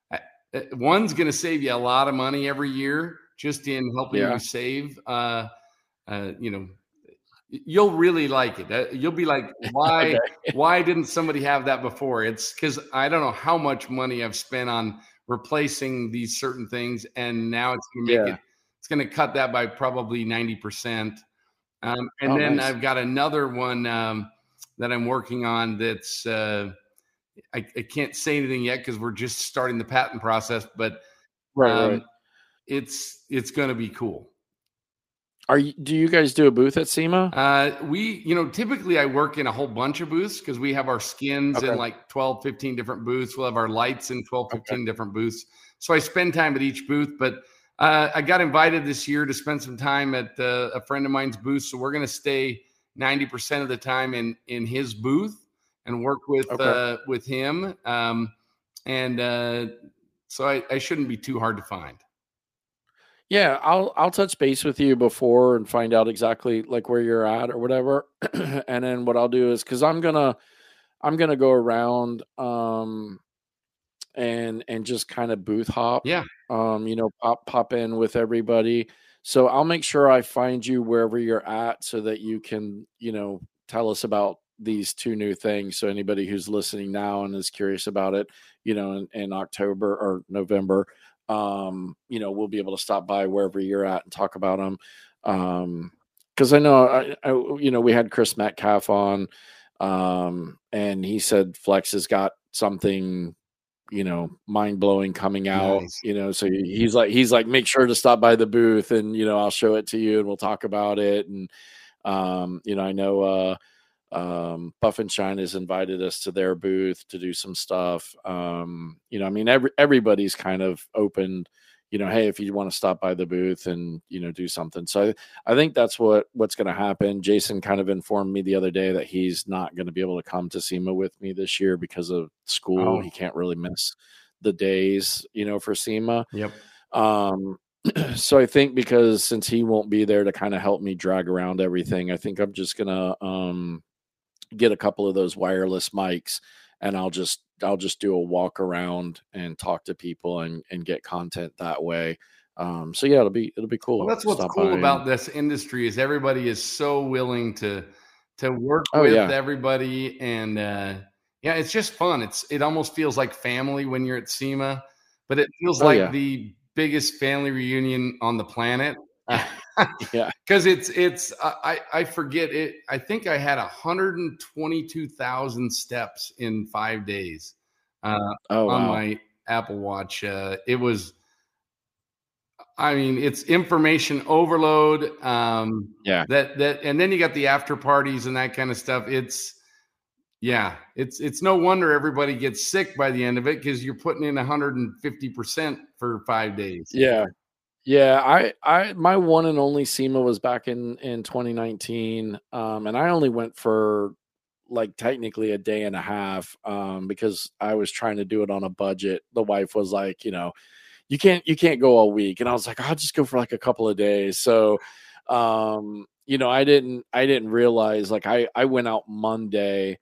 one's going to save you a lot of money every year just in helping yeah. you save. Uh, uh, you know, you'll really like it. Uh, you'll be like, why, okay. why didn't somebody have that before? It's because I don't know how much money I've spent on replacing these certain things. And now it's going to make yeah. it, it's going to cut that by probably ninety percent. Um, and oh, then nice. I've got another one um, that I'm working on that's uh, I, I can't say anything yet because we're just starting the patent process, but right, um, right. it's it's going to be cool. Are you, do you guys do a booth at SEMA? Uh, we, you know, typically I work in a whole bunch of booths because we have our skins Okay. in like twelve, fifteen different booths. We'll have our lights in twelve, fifteen Okay. different booths. So I spend time at each booth, but uh, I got invited this year to spend some time at uh, a friend of mine's booth. So we're going to stay ninety percent of the time in, in his booth and work with, Okay. uh, with him. Um, and uh, so I, I shouldn't be too hard to find. Yeah, I'll I'll touch base with you before and find out exactly like where you're at or whatever. And then what I'll do is because I'm gonna I'm gonna go around um and and just kind of booth hop. Yeah. Um, you know, pop pop in with everybody. So I'll make sure I find you wherever you're at so that you can, you know, tell us about these two new things. So anybody who's listening now and is curious about it, you know, in, in October or November, um, you know, we'll be able to stop by wherever you're at and talk about them. Um, because I know, I, I, you know, we had Chris Metcalf on, um, and he said Flex has got something, you know, mind blowing coming out. Nice. You know, so he- he's like, he's like, make sure to stop by the booth, and you know, I'll show it to you, and we'll talk about it. And um, you know, I know, uh, um, Buff and Shine has invited us to their booth to do some stuff. Um, you know, I mean, every everybody's kind of opened, you know, hey, if you want to stop by the booth and, you know, do something. So I, I think that's what, what's going to happen. Jason kind of informed me the other day that he's not going to be able to come to SEMA with me this year because of school. Oh. He can't really miss the days, you know, for SEMA. Yep. Um, so I think because since he won't be there to kind of help me drag around everything, I think I'm just going to, um, get a couple of those wireless mics and I'll just I'll just do a walk around and talk to people and and get content that way. Um, so yeah, it'll be it'll be cool. Well, that's what's Stop cool by about and- this industry is everybody is so willing to to work Oh, with yeah. everybody, and uh, yeah, it's just fun. It's it almost feels like family when you're at SEMA, but it feels Oh, like yeah. the biggest family reunion on the planet. Yeah. Because it's it's I I forget it. I think I had one hundred twenty-two thousand steps in five days uh, Oh on wow. my Apple Watch. Uh, it was, I mean, it's information overload. Um, Yeah. That that and then you got the after parties and that kind of stuff. It's yeah, it's it's no wonder everybody gets sick by the end of it because you're putting in one hundred fifty percent for five days. Yeah. Yeah, I, I, my one and only SEMA was back in, in twenty nineteen. Um, and I only went for like technically a day and a half, um, because I was trying to do it on a budget. The wife was like, you know, you can't, you can't go all week. And I was like, I'll just go for like a couple of days. So, um, you know, I didn't, I didn't realize like I, I went out Monday,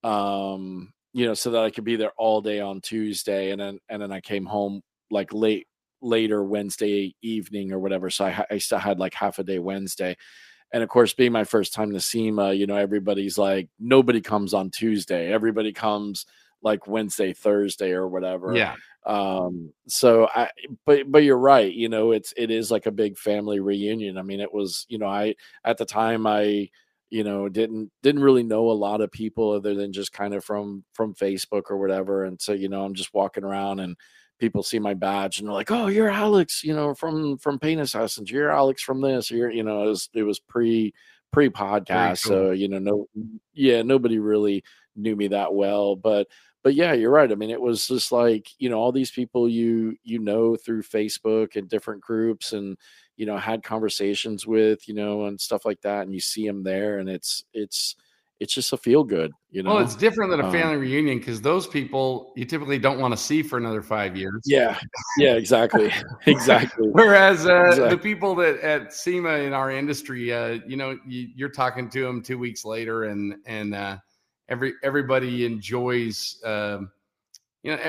um, you know, so that I could be there all day on Tuesday. And then, and then I came home like late, later Wednesday evening or whatever. So I, I still had like half a day Wednesday. And of course, being my first time to SEMA, you know, everybody's like, nobody comes on Tuesday. Everybody comes like Wednesday, Thursday or whatever. Yeah. Um, so I, but, but you're right. You know, it's, it is like a big family reunion. I mean, it was, you know, I, at the time I, you know, didn't, didn't really know a lot of people other than just kind of from, from Facebook or whatever. And so, you know, I'm just walking around and people see my badge and they're like, "Oh, you're Alex, you know, from from Paint Assassins. You're Alex from this." Or you're, you know, it was it was pre pre podcast, cool. so you know, no, yeah, nobody really knew me that well, but but yeah, you're right. I mean, it was just like, you know, all these people you you know through Facebook and different groups, and you know, had conversations with, you know, and stuff like that, and you see them there, and it's it's it's just a feel good, you know. Well, it's different than a Um, family reunion because those people you typically don't want to see for another five years. Yeah, yeah, exactly, exactly. Whereas uh, Exactly. the people that at SEMA in our industry, uh, you know, you, you're talking to them two weeks later, and and uh, every everybody enjoys. Um, you know,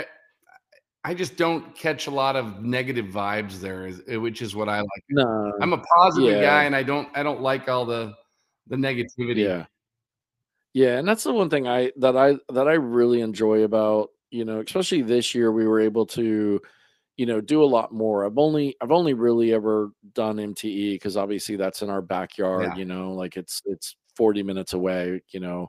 I just don't catch a lot of negative vibes there, which is what I like. No, I'm a positive yeah. guy, and I don't I don't like all the the negativity. Yeah. Yeah, and that's the one thing I that I that I really enjoy about, you know, especially this year we were able to, you know, do a lot more. I've only I've only really ever done M T E because obviously that's in our backyard, Yeah. you know, like it's it's forty minutes away, you know.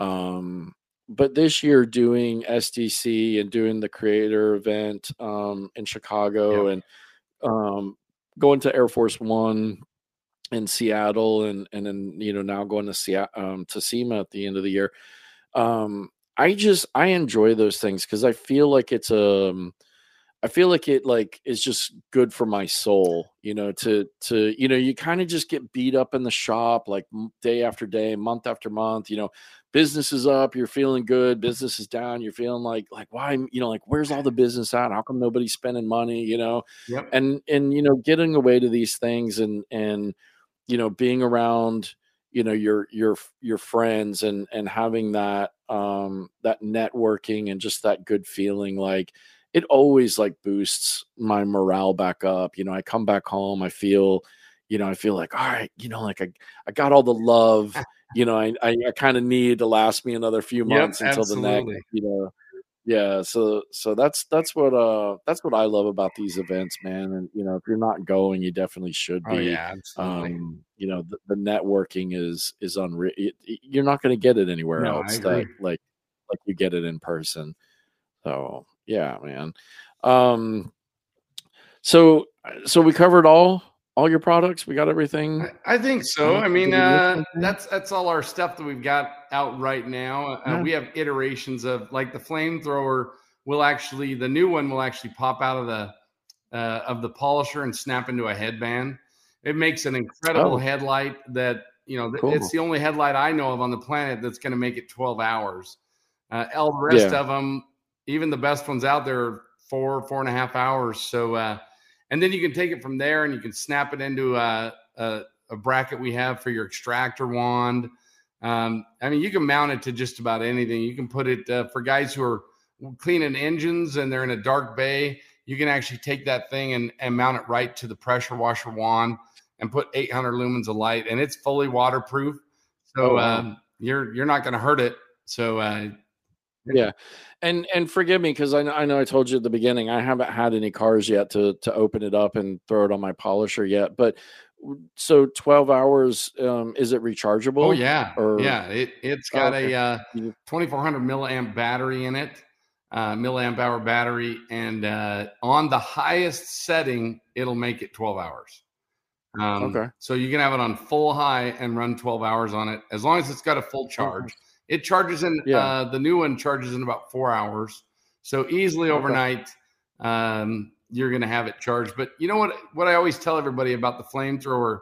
Um but this year doing S D C and doing the creator event um in Chicago Yeah. and um going to Air Force One in Seattle, and and then you know now going to Seattle um, to SEMA at the end of the year. Um, I just I enjoy those things because I feel like it's a um, I feel like it like is just good for my soul, you know, to to you know, you kind of just get beat up in the shop like m- day after day, month after month, you know, business is up, you're feeling good, business is down, you're feeling like like why, you know, like where's all the business at? How come nobody's spending money, you know? Yep. And and you know, getting away to these things and and you know, being around you know your your your friends and and having that um that networking and just that good feeling, like it always like boosts my morale back up. You know, I come back home, I feel, you know, I feel like, all right, you know, like I, I got all the love, you know, I, I, I kind of need to last me another few Yep, months until the next, absolutely. you know, yeah. So, so that's, that's what, uh, that's what I love about these events, man. And, you know, if you're not going, you definitely should Oh be. yeah, absolutely. Um, you know, the, the networking is, is unreal. It, it- you're not going to get it anywhere No, I else agree. that like, like you get it in person. So yeah, man. Um, so so we covered all all your products. We got everything. I, I think so. Yeah, I mean, did we miss uh, something? that's that's all our stuff that we've got out right now. Uh, Yeah. we have iterations of like the flamethrower will actually the new one will actually pop out of the uh, of the polisher and snap into a headband. It makes an incredible Oh, headlight that you know th- it's cool. the only headlight I know of on the planet that's going to make it twelve hours. Uh, all the rest Yeah. of them, even the best ones out there, are four four and a half hours. So. Uh, And then you can take it from there and you can snap it into a, a, a bracket we have for your extractor wand. Um, I mean, you can mount it to just about anything. You can put it uh, for guys who are cleaning engines and they're in a dark bay. You can actually take that thing and, and mount it right to the pressure washer wand and put eight hundred lumens of light, and it's fully waterproof. So Oh, wow. um, you're you're not going to hurt it. So uh, Yeah. And and forgive me because I know I know I told you at the beginning I haven't had any cars yet to to open it up and throw it on my polisher yet. But w- so twelve hours, um, is it oh rechargeable yeah, or? yeah. It it's Oh, got okay. a uh, You- twenty-four hundred milliamp battery in it, uh, milliamp hour battery, and uh, on the highest setting, it'll make it twelve hours. Um, Okay. so you can have it on full high and run twelve hours on it as long as it's got a full Oh, charge. nice. It charges in Yeah. uh, the new one charges in about four hours, so easily Okay. overnight um, you're going to have it charged. But you know what? What I always tell everybody about the flamethrower,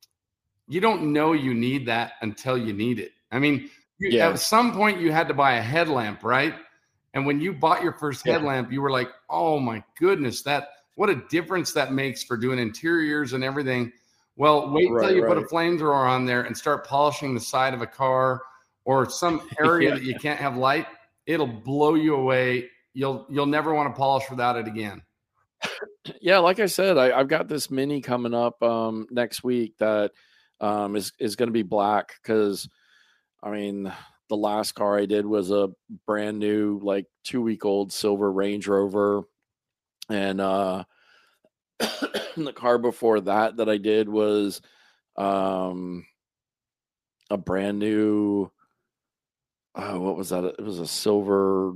you don't know you need that until you need it. I mean, you, Yeah. at some point you had to buy a headlamp, right? And when you bought your first Yeah. headlamp, you were like, "Oh my goodness, that what a difference that makes for doing interiors and everything." Well, wait till Right. you put a Right. flamethrower on there and start polishing the side of a car or some area Yeah. that you can't have light. It'll blow you away. You'll you'll never want to polish without it again. Yeah, like I said, I, I've got this mini coming up um, next week that um, is is going to be black because I mean the last car I did was a brand new like two week old silver Range Rover, and uh, the car before that that I did was um, a brand new. Oh, what was that? It was a silver.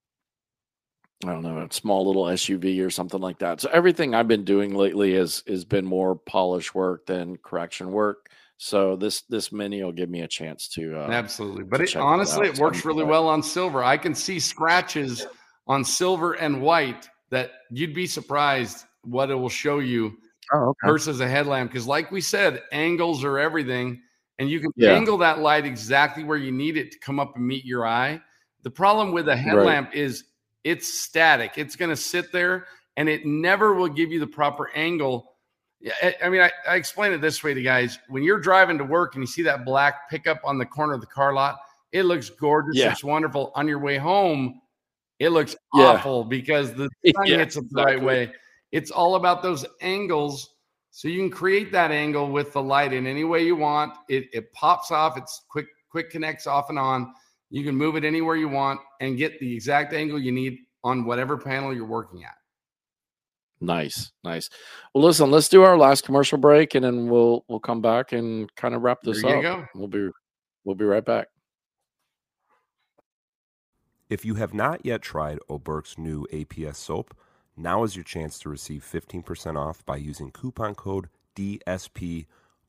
I don't know, a small little S U V or something like that. So everything I've been doing lately has has been more polish work than correction work. So this this mini will give me a chance to uh Absolutely. But to it, check that honestly, out. it So I'm works really excited. well on silver. I can see scratches on silver and white that you'd be surprised what it will show you Oh, okay. versus a headlamp. Because, like we said, angles are everything, and you can Yeah. angle that light exactly where you need it to come up and meet your eye. The problem with a Right. headlamp is it's static, it's going to sit there and it never will give you the proper angle. Yeah, I, I mean, I, I explain it this way to guys. When you're driving to work and you see that black pickup on the corner of the car lot, it looks gorgeous. Yeah. It's wonderful. On your way home, it looks Yeah. awful because the sun Yeah, hits it the right exactly. way. It's all about those angles. So you can create that angle with the light in any way you want. It, it pops off. It's quick, quick connects off and on. You can move it anywhere you want and get the exact angle you need on whatever panel you're working at. Nice, nice. Well, listen, let's do our last commercial break and then we'll we'll come back and kind of wrap this There you up. go. We'll be we'll be right back. If you have not yet tried Oberk's new A P S soap, now is your chance to receive fifteen percent off by using coupon code D S P,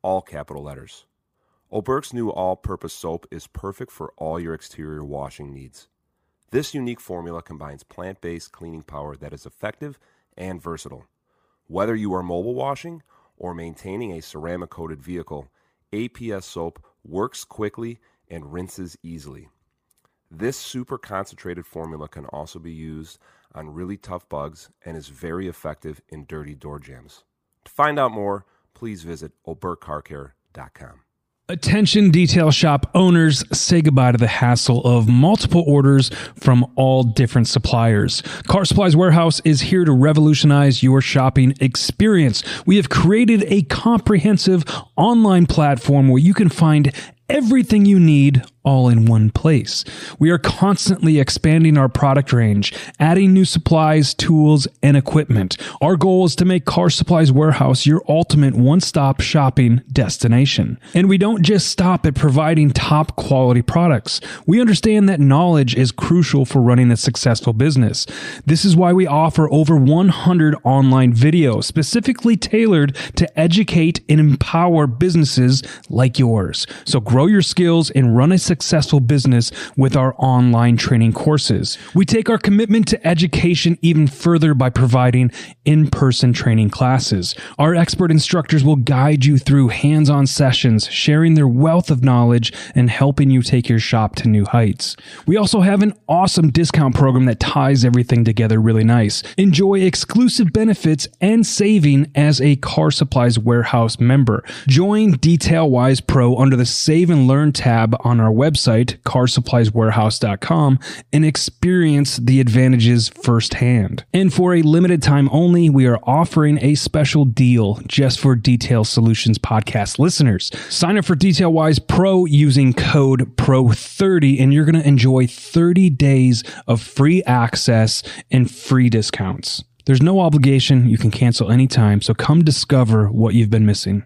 all capital letters. O'Berk's new all-purpose soap is perfect for all your exterior washing needs. This unique formula combines plant-based cleaning power that is effective and versatile. Whether you are mobile washing or maintaining a ceramic-coated vehicle, A P S soap works quickly and rinses easily. This super concentrated formula can also be used on really tough bugs and is very effective in dirty door jambs. To find out more, please visit oberk car care dot com. Attention detail shop owners, say goodbye to the hassle of multiple orders from all different suppliers. Car Supplies Warehouse is here to revolutionize your shopping experience. We have created a comprehensive online platform where you can find everything you need all in one place. We are constantly expanding our product range, adding new supplies, tools, and equipment. Our goal is to make Car Supplies Warehouse your ultimate one-stop shopping destination. And we don't just stop at providing top quality products. We understand that knowledge is crucial for running a successful business. This is why we offer over one hundred online videos specifically tailored to educate and empower businesses like yours. So grow your skills and run a successful business with our online training courses. We take our commitment to education even further by providing in-person training classes. Our expert instructors will guide you through hands-on sessions, sharing their wealth of knowledge and helping you take your shop to new heights. We also have an awesome discount program that ties everything together really nice. Enjoy exclusive benefits and saving as a Car Supplies Warehouse member. Join DetailWise Pro under the Save and Learn tab on our website, car supplies warehouse dot com, and experience the advantages firsthand. And for a limited time only, we are offering a special deal just for Detail Solutions podcast listeners. Sign up for DetailWise Pro using code P R O thirty, and you're going to enjoy thirty days of free access and free discounts. There's no obligation. You can cancel anytime, so come discover what you've been missing.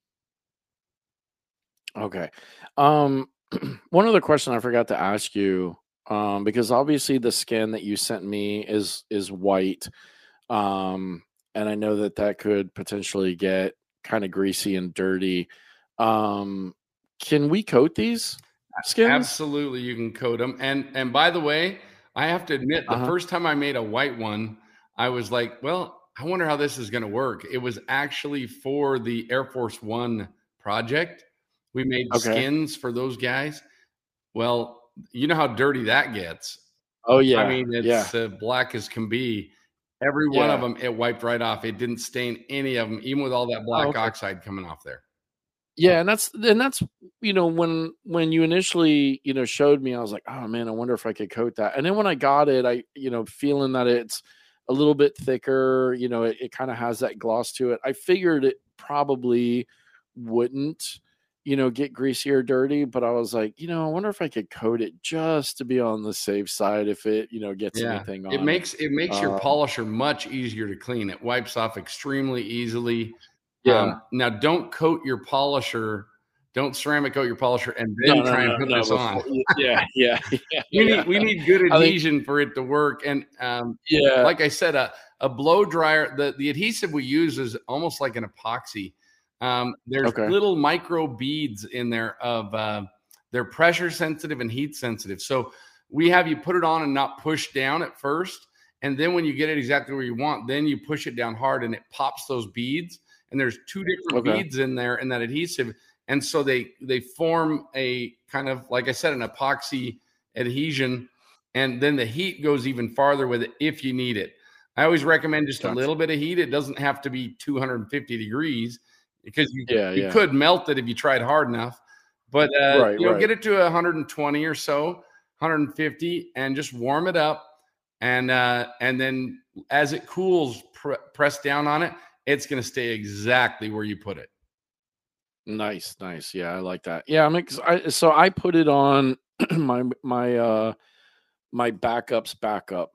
Okay. Um, one other question I forgot to ask you, um, because obviously the skin that you sent me is is white, um, and I know that that could potentially get kind of greasy and dirty. Um, can we coat these skins? Absolutely, you can coat them. And and by the way, I have to admit, the Uh-huh. first time I made a white one, I was like, well, I wonder how this is going to work. It was actually for the Air Force One project. We made Okay. skins for those guys. Well, you know how dirty that gets. Oh yeah, I mean, yeah. it's uh, black as can be. Every one of Yeah. them, it wiped right off. It didn't stain any of them, even with all that black Oh, okay. oxide coming off there. Yeah, and that's and that's you know when when you initially you know showed me, I was like, oh man, I wonder if I could coat that. And then when I got it, I you know feeling that it's a little bit thicker, you know, it, it kind of has that gloss to it. I figured it probably wouldn't, you know, get greasy or dirty, but I was like, you know, I wonder if I could coat it just to be on the safe side if it you know gets Yeah, anything on it makes it makes your Um, polisher much easier to clean. It wipes off extremely easily. Yeah. Um, now, don't coat your polisher. Don't ceramic coat your polisher and No, then no, try no, and put no, this before- on. yeah, yeah, yeah. We yeah. need we need good I think- adhesion for it to work. And um, Yeah. like I said, a, a blow dryer, the, the adhesive we use is almost like an epoxy. Um, there's Okay. little micro beads in there of uh, they're pressure sensitive and heat sensitive. So we have you put it on and not push down at first. And then when you get it exactly where you want, then you push it down hard and it pops those beads. And there's two different Okay. beads in there in that adhesive. And so they they form a kind of, like I said, an epoxy adhesion. And then the heat goes even farther with it if you need it. I always recommend just a Gotcha. little bit of heat. It doesn't have to be two hundred fifty degrees because you, Yeah, you yeah. could melt it if you tried hard enough. But uh, Right, you know, right. get it to one hundred twenty or so, one hundred fifty, and just warm it up. And uh, and then as it cools, pr- press down on it. It's going to stay exactly where you put it. Nice, nice. Yeah, I like that. Yeah, I'm ex- I, so I put it on my my uh my backup's backup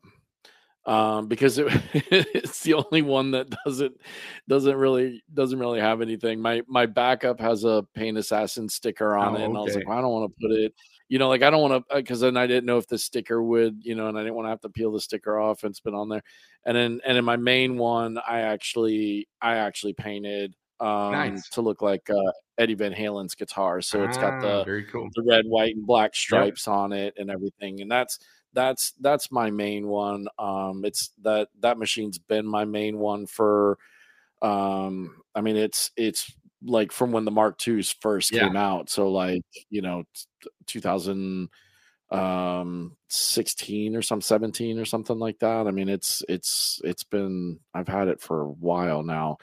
um because it, it's the only one that doesn't doesn't really doesn't really have anything. My my backup has a paint assassin sticker on Oh, it, and I was okay. like, well, I don't want to put it. You know, like I don't want to because then I didn't know if the sticker would, you know, and I didn't want to have to peel the sticker off and it's been on there. And then and in my main one, I actually I actually painted um, Nice. to look like uh, Eddie Van Halen's guitar. So it's got Ah, the very cool. the red, white, and black stripes yep. on it and everything. And that's that's that's my main one. Um, it's that that machine's been my main one for. Um, I mean, it's it's like from when the Mark twos first Yeah. came out. So like you know, two thousand um sixteen or some seventeen or something like that. I mean, it's it's it's been I've had it for a while now.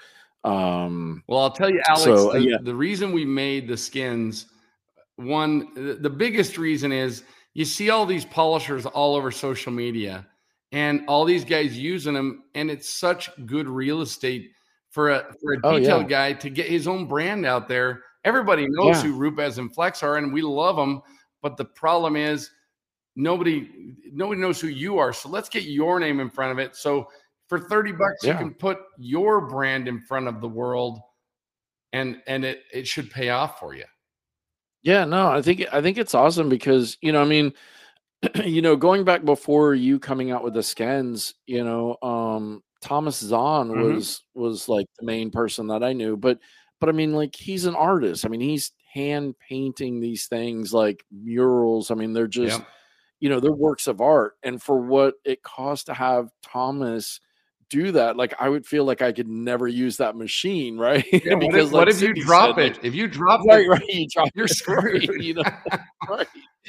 Um, well, I'll tell you, Alex, so, the, yeah. the reason we made the skins, one, the, the biggest reason is you see all these polishers all over social media and all these guys using them, and it's such good real estate for a for a Oh, detail yeah. guy to get his own brand out there. Everybody knows Yeah. who Rupes and Flex are, and we love them. But the problem is nobody nobody knows who you are. So let's get your name in front of it. So for thirty bucks, Yeah. you can put your brand in front of the world, and and it it should pay off for you. Yeah, no, I think I think it's awesome because, you know, I mean, you know, going back before you coming out with the skins, you know, um, Thomas Zahn Mhm. was was like the main person that I knew, but but I mean, like he's an artist. I mean, he's hand painting these things like murals. I mean, they're just, Yep. you know, they're works of art. And for what it costs to have Thomas do that, like I would feel like I could never use that machine, right? Yeah, what because if, like what if you Sydney drop said, it? like, If you drop right, it, right, you drop you're it, screwed. right, you know, right.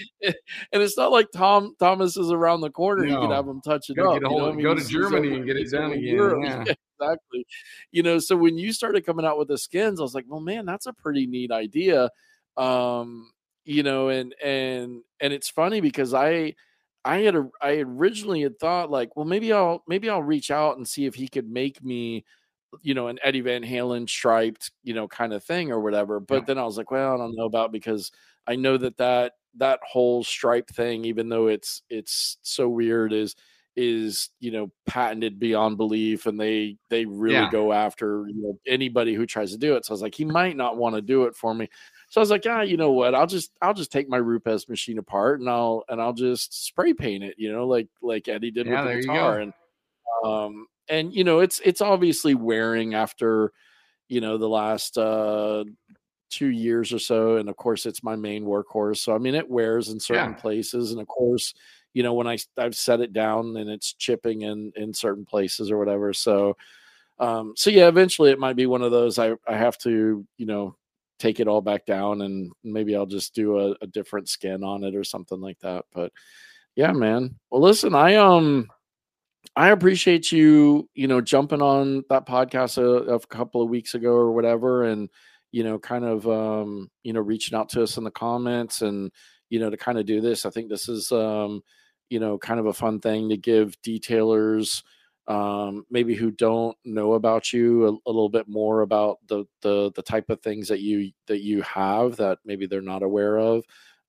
And it's not like Tom Thomas is around the corner. You can No. have him touch it Go up. get a You know, hold I of, mean, go to he's, he's Germany over, and get it he's done over again. Europe. Yeah. Yeah, exactly. You know, so when you started coming out with the skins, I was like, well, man, that's a pretty neat idea. Um, you know, and and and it's funny because I I had a, I originally had thought like, well, maybe I'll maybe I'll reach out and see if he could make me, you know, an Eddie Van Halen striped, you know, kind of thing or whatever. But Yeah. then I was like, well, I don't know about, because I know that that that whole stripe thing, even though it's it's so weird, is is you know patented beyond belief, and they they really Yeah. go after, you know, anybody who tries to do it. So I was like, he might not want to do it for me. So I was like, ah, you know what? I'll just I'll just take my Rupes machine apart and I'll and I'll just spray paint it, you know, like like Eddie did Yeah, with there the you guitar. go. And um and you know, it's it's obviously wearing after, you know, the last uh two years or so. And of course it's my main workhorse. So I mean, it wears in certain Yeah. places. And of course, you know, when I I've set it down and it's chipping in in certain places or whatever. So um so yeah, eventually it might be one of those I I have to, you know, take it all back down and maybe I'll just do a, a different skin on it or something like that. But yeah, man. Well, listen, I um I appreciate you, you know, jumping on that podcast a, a couple of weeks ago or whatever, and you know, kind of um, you know, reaching out to us in the comments, and you know, to kind of do this. I think this is um, you know, kind of a fun thing to give detailers um maybe who don't know about you a, a little bit more about the the the type of things that you that you have that maybe they're not aware of.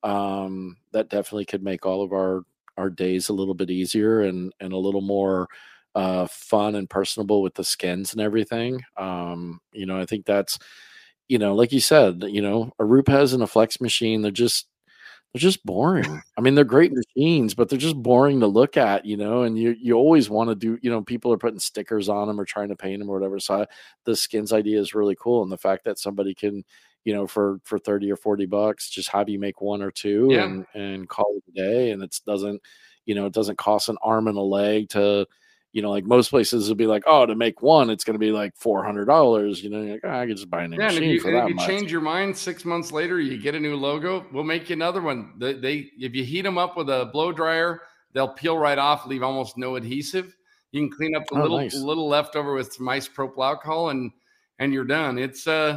Um that definitely could make all of our our days a little bit easier and and a little more uh fun and personable with the skins and everything. Um you know, I think that's, you know, like you said, you know, a Rupes and a Flex machine, they're just they're just boring. I mean, they're great machines, but they're just boring to look at, you know, and you you always want to do, you know, people are putting stickers on them or trying to paint them or whatever. So I, the skins idea is really cool. And the fact that somebody can, you know, for, for thirty or forty bucks, just have you make one or two Yeah. and, and call it a day. And it doesn't, you know, it doesn't cost an arm and a leg to, you know, like most places would be like, oh, to make one, it's going to be like four hundred dollars. You know, you're like, oh, I could just buy a new Yeah, and if machine you, for and if that you much. change your mind six months later, you get a new logo, we'll make you another one. They, they if you heat them up with a blow dryer, they'll peel right off, leave almost no adhesive. You can clean up the Oh, little nice. little leftover with some isopropyl alcohol, and and you're done. It's uh,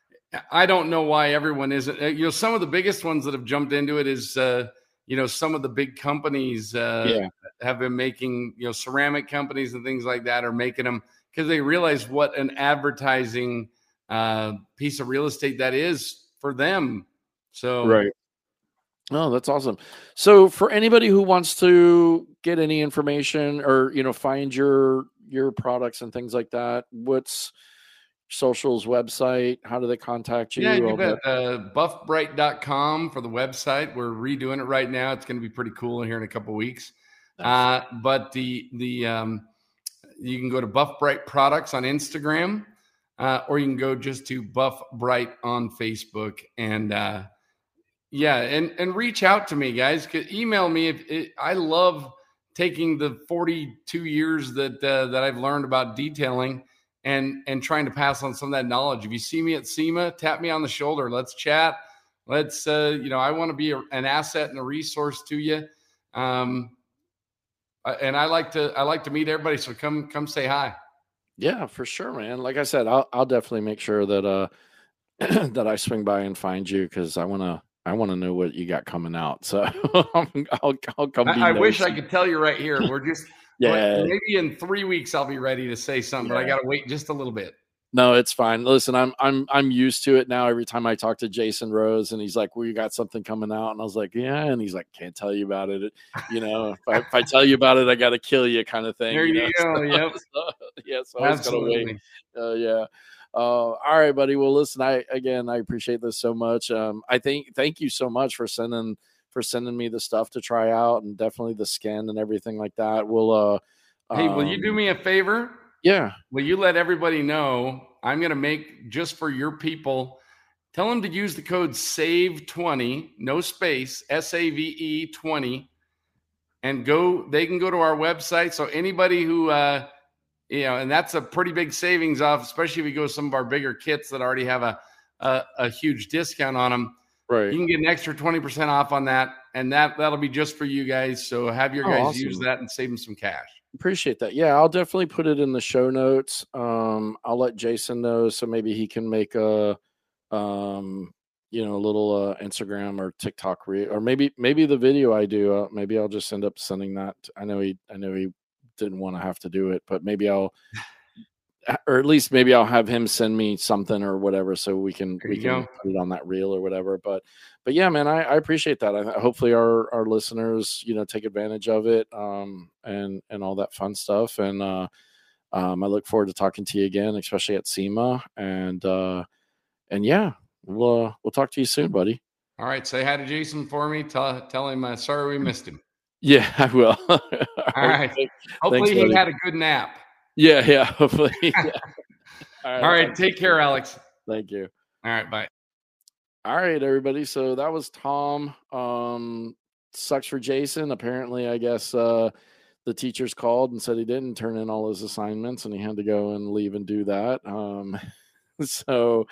I don't know why everyone isn't. uh, You know, some of the biggest ones that have jumped into it is uh, you know, some of the big companies uh, Yeah. have been making, you know, ceramic companies and things like that are making them because they realize what an advertising uh, piece of real estate that is for them. So, Right. Oh, that's awesome. So for anybody who wants to get any information or, you know, find your your products and things like that, what's socials, website? How do they contact you? yeah, you All bet. that. Uh, buff bright dot com for the website. We're redoing it right now. It's going to be pretty cool here in a couple weeks. Nice. Uh, but the the um, you can go to Buff Bright Products on Instagram. uh, or you can go just to Buff Bright on Facebook. And uh, yeah, and, and reach out to me, guys. Email me. If it, I love taking the forty-two years that uh, that I've learned about detailing and and trying to pass on some of that knowledge. If you see me at SEMA, tap me on the shoulder. Let's chat. Let's, uh, you know, I want to be a, an asset and a resource to you. Um, and I like to, I like to meet everybody. So come, come say hi. Yeah, for sure, man. Like I said, I'll, I'll definitely make sure that, uh, that I swing by and find you. Cause I want to, I want to know what you got coming out. So I'll, I'll come. I, I wish I could tell you right here. We're just, yeah, like, maybe in three weeks, I'll be ready to say something, yeah. but I got to wait just a little bit. No, it's fine. Listen, I'm I'm I'm used to it now. Every time I talk to Jason Rose, and he's like, "Well, you got something coming out," and I was like, "Yeah," and he's like, "Can't tell you about it." You know, if I, if I tell you about it, I got to kill you, kind of thing. There you, you know? go. So, yep. So, yeah. So I was gonna Absolutely. wait. Uh, yeah. Uh, all right, buddy. Well, listen, I again, I appreciate this so much. Um, I think thank you so much for sending for sending me the stuff to try out, and definitely the skin and everything like that. We'll. Uh, hey, will um, you do me a favor? Yeah. Will you let everybody know? I'm going to make just for your people, tell them to use the code save twenty, no space, S A V E twenty, and go, they can go to our website. So anybody who, uh, you know, and that's a pretty big savings off, especially if you go some of our bigger kits that already have a, a, a huge discount on them. Right. You can get an extra twenty percent off on that. And that, that'll be just for you guys. So have your oh, guys awesome. use that and save them some cash. Appreciate that. Yeah, I'll definitely put it in the show notes. Um, I'll let Jason know so maybe he can make a, um, you know, a little uh, Instagram or TikTok reel, or maybe maybe the video I do. Uh, maybe I'll just end up sending that. I know he, I know he didn't want to have to do it, but maybe I'll, or at least maybe I'll have him send me something or whatever, so we can there we can go. put it on that reel or whatever. But but yeah, man, I, I appreciate that. I, hopefully our our listeners, you know, take advantage of it, um, and and all that fun stuff. And uh, um, I look forward to talking to you again, especially at SEMA. And uh, and yeah, we'll uh, we'll talk to you soon, buddy. All right, say hi to Jason for me. Tell tell him uh, sorry we missed him. Yeah, I will. all, all right. Thanks, hopefully Thanks, he had a good nap. Yeah, yeah. Hopefully. Yeah. All right, all right take care, Alex. Thank you. All right, bye. All right, everybody. So that was Tom. Um, sucks for Jason. Apparently, I guess uh, the teachers called and said he didn't turn in all his assignments, and he had to go and leave and do that. Um, so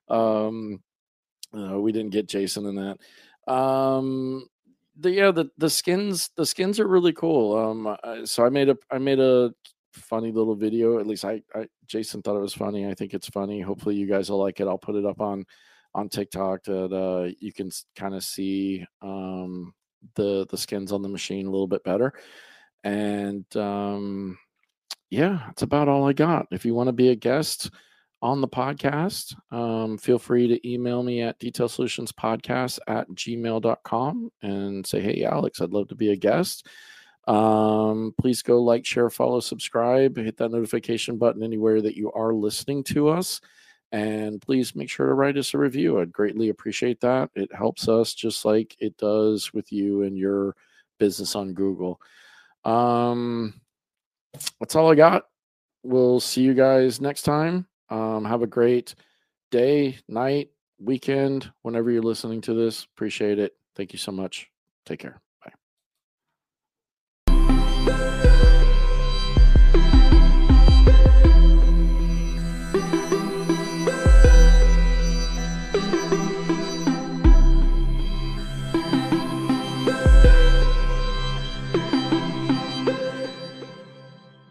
um, uh, we didn't get Jason in that. Um, the yeah, the the skins the skins are really cool. Um, I, so I made a I made a funny little video. At least I, I Jason thought it was funny. I think it's funny. Hopefully you guys will like it. I'll put it up on on TikTok that uh you can kind of see um the the skins on the machine a little bit better. And um yeah, that's about all I got. If you want to be a guest on the podcast, um feel free to email me at detail solutions podcast at gmail dot com and say, hey Alex, I'd love to be a guest. Um, please go like, share, follow, subscribe, hit that notification button anywhere that you are listening to us. And please make sure to write us a review. I'd greatly appreciate that. It helps us just like it does with you and your business on Google. Um, that's all I got. We'll see you guys next time. Um, have a great day, night, weekend, whenever you're listening to this. Appreciate it. Thank you so much. Take care.